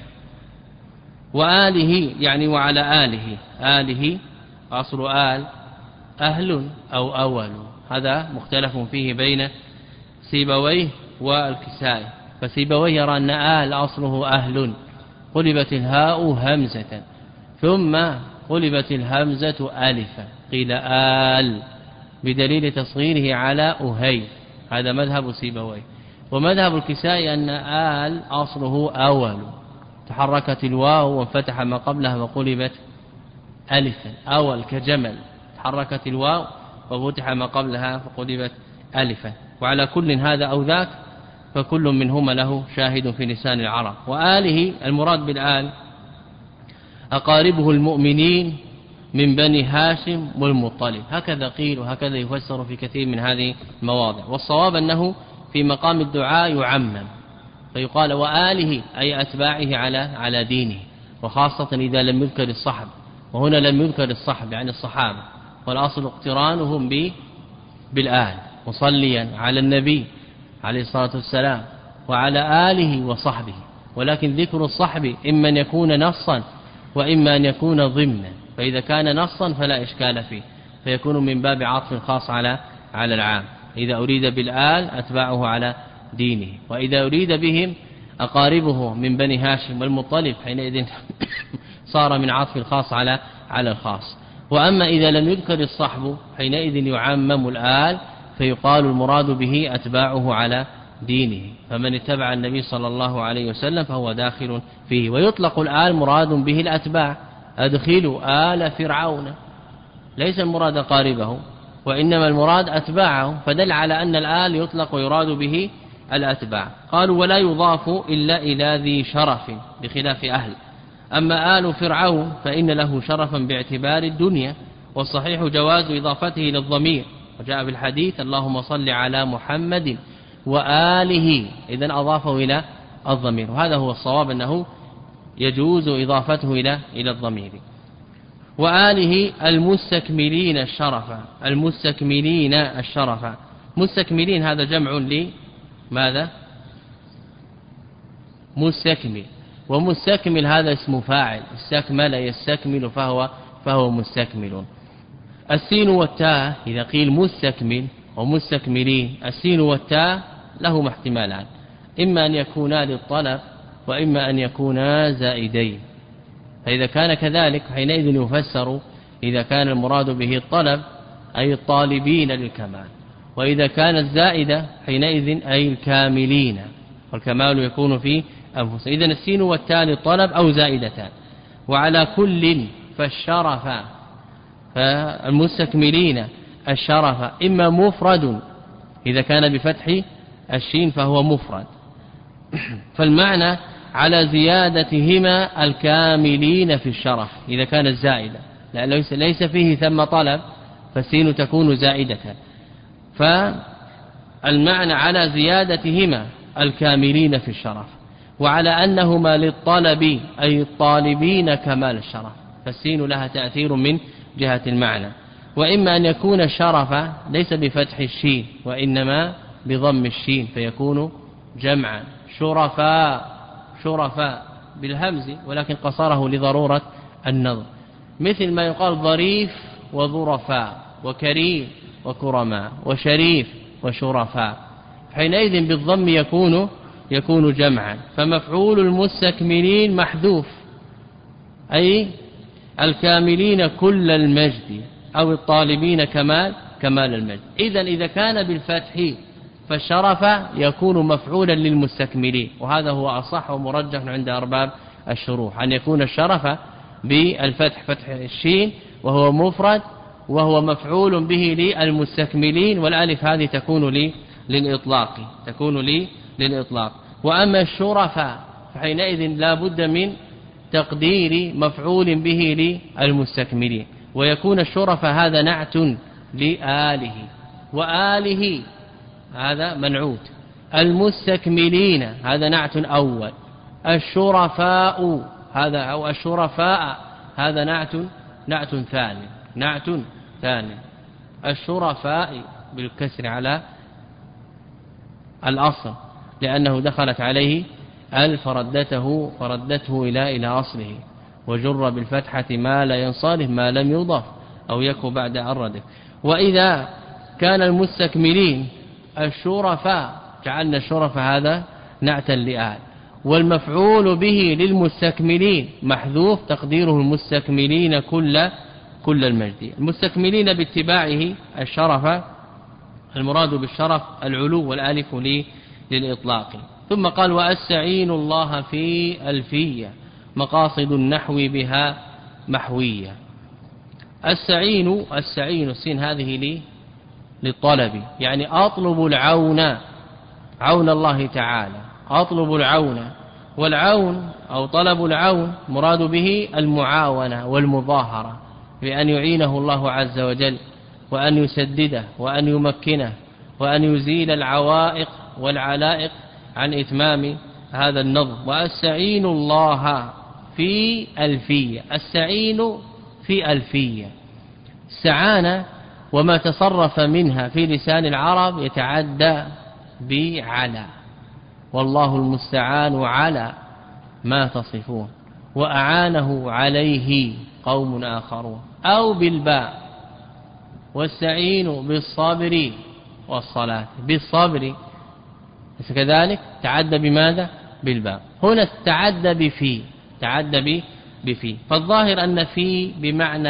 وآله يعني وعلى آله، آله أصل آل أهل أو أول، هذا مختلف فيه بين سيبويه والكسائي. فسيبويه يرى أن آل أصله أهل، قلبت الهاء همزة، ثم قلبت الهمزة ألفا، قيل آل بدليل تصغيره على أهي، هذا مذهب سيبويه. ومذهب الكسائي أن آل أصله أول، تحركت الواو وانفتح ما قبلها وقلبت ألفا، أول كجمل، تحركت الواو وفتح ما قبلها فقلبت ألفا. وعلى كل هذا أو ذاك فكل منهما له شاهد في لسان العرب. وآله المراد بالآل أقاربه المؤمنين من بني هاشم والمطلب، هكذا قيل وهكذا يفسر في كثير من هذه المواضع. والصواب أنه في مقام الدعاء يعمم، فيقال وآله أي أتباعه على دينه، وخاصة إذا لم يذكر الصحب، وهنا لم يذكر الصحب يعني الصحابة، والأصل اقترانهم بالآل، مصليا على النبي عليه الصلاة والسلام وعلى آله وصحبه. ولكن ذكر الصحب إما أن يكون نصا وإما أن يكون ضمنا، فإذا كان نصا فلا إشكال فيه، فيكون من باب عطف خاص على العام. إذا أريد بالآل أتباعه على دينه، وإذا أريد بهم أقاربه من بني هاشم والمطلب حينئذ صار من عطف الخاص على الخاص. وأما إذا لم يذكر الصحب حينئذ يعمم الآل، فيقال المراد به أتباعه على دينه، فمن اتبع النبي صلى الله عليه وسلم فهو داخل فيه. ويطلق الآل مراد به الأتباع، أدخلوا آل فرعون، ليس المراد قاربه وإنما المراد أتباعه، فدل على أن الآل يطلق ويراد به الأتباع. قالوا ولا يضاف إلا إلى ذي شرف بخلاف أهل. أما آل فرعون فإن له شرفا باعتبار الدنيا، والصحيح جواز إضافته إلى الضمير، وجاء في الحديث اللهم صل على محمد وآله، إذن أضافه إلى الضمير، وهذا هو الصواب أنه يجوز إضافته إلى الضمير. وآله المستكملين الشرفا، المستكملين الشرفا، مستكملين هذا جمع لماذا؟ مستكمل، ومستكمل هذا اسم فاعل، استكمل يستكمل فهو مستكمل. السين والتاء إذا قيل مستكمل ومستكملين، السين والتاء لهما احتمالان، إما أن يكونا للطلب وإما أن يكونا زائدين. فإذا كان كذلك حينئذ يفسر إذا كان المراد به الطلب أي الطالبين للكمال، وإذا كانت زائدة حينئذ أي الكاملين، والكمال يكون في أنفسه. إذن السين والتاء للطلب أو زائدتان. وعلى كل فالشرف، فالمستكملين الشرف إما مفرد، إذا كان بفتح الشين فهو مفرد، فالمعنى على زيادتهما الكاملين في الشرف إذا كانت زائدة، ليس فيه ثم طلب فالسين تكون زائدة، فالمعنى على زيادتهما الكاملين في الشرف، وعلى أنهما للطلب أي الطالبين كمال الشرف، فالسين لها تأثير من جهة المعنى. وإما أن يكون الشرف ليس بفتح الشين وإنما بضم الشين فيكون جمعا شرفاء بالهمز، ولكن قصره لضرورة النظر، مثل ما يقال ظريف وظرفاء وكريم وكرماء وشريف وشرفاء، حينئذ بالضم يكون جمعا. فمفعول المستكملين محذوف، أي الكاملين كل المجد أو الطالبين كمال المجد. إذا كان بالفتح فالشرف يكون مفعولا للمستكملين، وهذا هو أصح ومرجح عند أرباب الشروح، أن يكون الشرف بالفتح فتح الشين وهو مفرد وهو مفعول به للمستكملين والالف هذه تكون للإطلاق للإطلاق. وأما الشرفاء فحينئذ لا بد من تقدير مفعول به للمستكملين ويكون الشرفاء هذا نعت لآله وآله هذا منعوت المستكملين هذا نعت أول الشرفاء هذا أو الشرفاء هذا نعت ثاني الشرفاء بالكسر على الأصل لأنه دخلت عليه فردته إلى أصله وجر بالفتحة ما لا ينصرف ما لم يضف أو يكن بعد الردف. وإذا كان المستكملين الشرفاء جعلنا الشرفاء هذا نعتا لآل والمفعول به للمستكملين محذوف تقديره المستكملين كل المجد المستكملين باتباعه الشرف المراد بالشرف العلو والالف للإطلاق. ثم قال وأستعين الله في ألفية مقاصد النحو بها محوية. السعين السين هذه للطلب يعني أطلب العون عون الله تعالى أطلب العون والعون أو طلب العون مراد به المعاونة والمظاهرة بأن يعينه الله عز وجل وأن يسدده وأن يمكنه وأن يزيل العوائق والعلائق عن إتمام هذا النظم. وأستعين الله في ألفية السعين في ألفية استعانة وما تصرف منها في لسان العرب يتعدى بعلى والله المستعان على ما تصفون وأعانه عليه قوم آخرون أو بالباء واستعينوا بالصابرين والصلاة بالصبر كذلك تعدى بماذا بالباء هنا تعدى بفي فالظاهر أن في بمعنى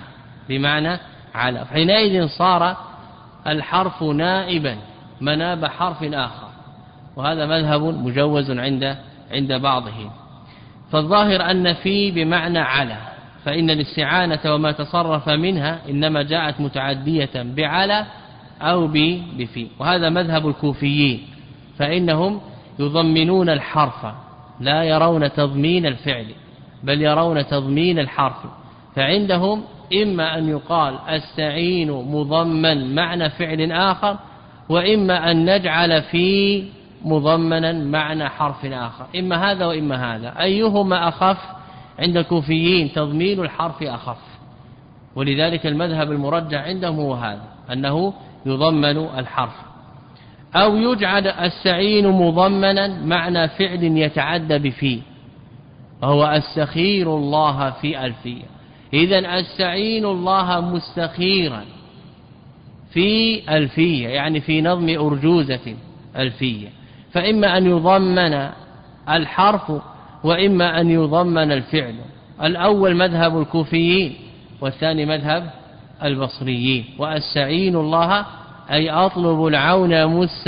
على حينئذ صار الحرف نائبا مناب حرف آخر وهذا مذهب مجوز عند بعضهم. فالظاهر أن في بمعنى على فإن الاستعانة وما تصرف منها إنما جاءت متعدية بعلى أو بفي وهذا مذهب الكوفيين فإنهم يضمنون الحرف لا يرون تضمين الفعل بل يرون تضمين الحرف فعندهم إما أن يقال استعين مضمن معنى فعل آخر وإما أن نجعل في مضمنا معنى حرف آخر إما هذا وإما هذا أيهما أخف عند الكوفيين تضمين الحرف أخف ولذلك المذهب المرجح عندهم هو هذا أنه يضمن الحرف أو يجعل السعين مضمنا معنى فعل يتعدى بفي وهو أستخير الله في ألفية إذن أستعين الله مستخيرا في ألفية يعني في نظم أرجوزة ألفية فإما أن يضمن الحرف وإما أن يضمن الفعل الأول مذهب الكوفيين والثاني مذهب البصريين وأستعين الله أي أطلب العون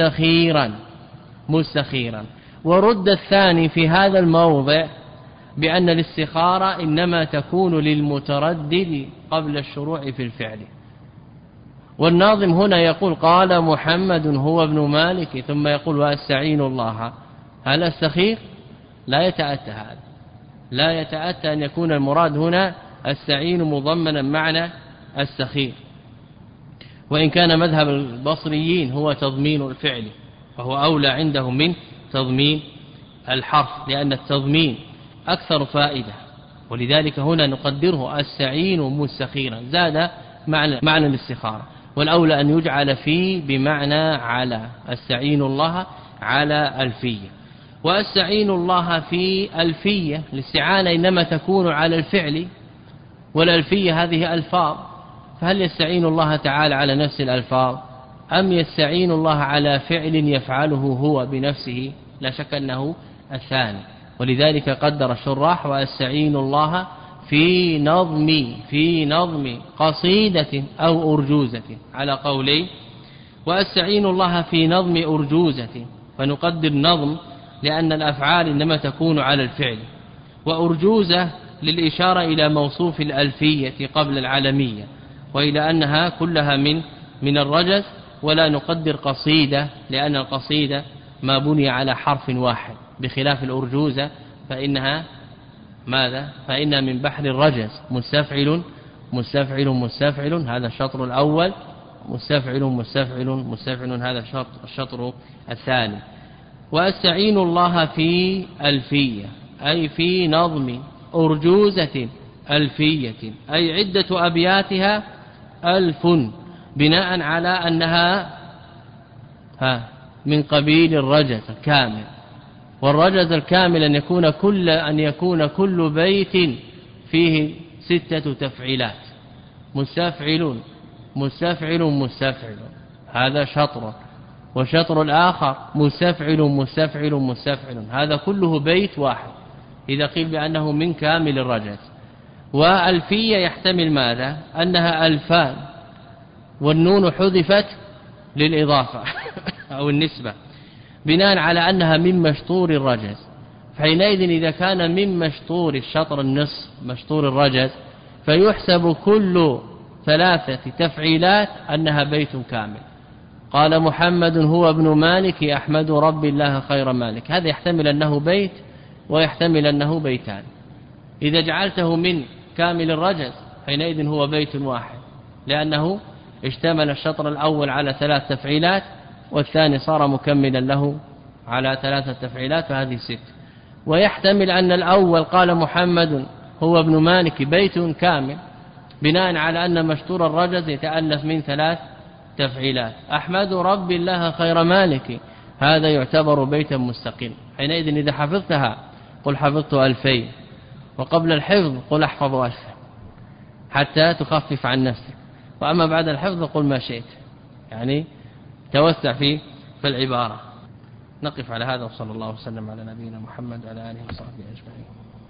مستخيرا ورد الثاني في هذا الموضع بأن الاستخارة إنما تكون للمتردد قبل الشروع في الفعل والناظم هنا يقول قال محمد هو ابن مالك ثم يقول وأستعين الله هل استخير لا يتأتى هذا لا يتأتى أن يكون المراد هنا استعين مضمنا معنى استخير وإن كان مذهب البصريين هو تضمين الفعل فهو أولى عندهم من تضمين الحرف لأن التضمين أكثر فائدة ولذلك هنا نقدره استعين مستخيرا زاد معنى الاستخارة والأولى أن يجعل فيه بمعنى على استعين الله على ألفية وأستعين الله في ألفية الاستعانة إنما تكون على الفعل والألفية هذه ألفاظ فهل يستعين الله تعالى على نفس الألفاظ أم يستعين الله على فعل يفعله هو بنفسه لا شك أنه الثاني ولذلك قدر الشراح وأستعين الله في نظم قصيدة أو أرجوزة على قولين وأستعين الله في نظم أرجوزة فنقدر نظم لأن الأفعال إنما تكون على الفعل وأرجوزة للإشارة إلى موصوف الألفية قبل العالمية، وإلى أنها كلها من الرجز، ولا نقدر قصيدة لأن القصيدة ما بني على حرف واحد، بخلاف الأرجوزة فإنها ماذا؟ فإنها من بحر الرجز، مستفعل مستفعل مستفعل، هذا الشطر الأول، مستفعل مستفعل مستفعل، هذا الشطر الثاني. وأستعين الله في ألفية أي في نظم أرجوزة ألفية، أي عدة أبياتها 1000 بناء على أنها من قبيل الرجز الكامل. والرجز الكامل أن يكون كل بيت فيه 6 تفعيلات، مستفعل مستفعل مستفعل، هذا شطر، وشطر الآخر مستفعل مستفعل مستفعل، هذا كله بيت واحد إذا قيل بأنه من كامل الرجز. وألفية يحتمل ماذا؟ أنها 2000 والنون حذفت للإضافة أو النسبة بناء على أنها من مشطور الرجز، فحينئذ إذا كان من مشطور الشطر النصف مشطور الرجز فيحسب كل 3 تفعيلات أنها بيت كامل. قال محمد هو ابن مالك أحمد رب الله خير مالك، هذا يحتمل أنه بيت ويحتمل أنه بيتان. إذا جعلته من كامل الرجز حينئذ هو بيت واحد، لأنه اشتمل الشطر الأول على 3 تفعيلات والثاني صار مكملا له على 3 تفعيلات، فهذه 6. ويحتمل أن الأول قال محمد هو ابن مالك بيت كامل بناء على أن مشطور الرجز يتألف من 3 تفعيلات، أحمد رب الله خير مالك، هذا يعتبر بيتا مستقل. حينئذ إذا حفظتها قل حفظت 2000، وقبل الحفظ قل احفظ 1000 حتى تخفف عن نفسك، وأما بعد الحفظ قل ما شئت، يعني توسع في العبارة. نقف على هذا، وصلى الله وسلم على نبينا محمد وعلى آله وصحبه أجمعين.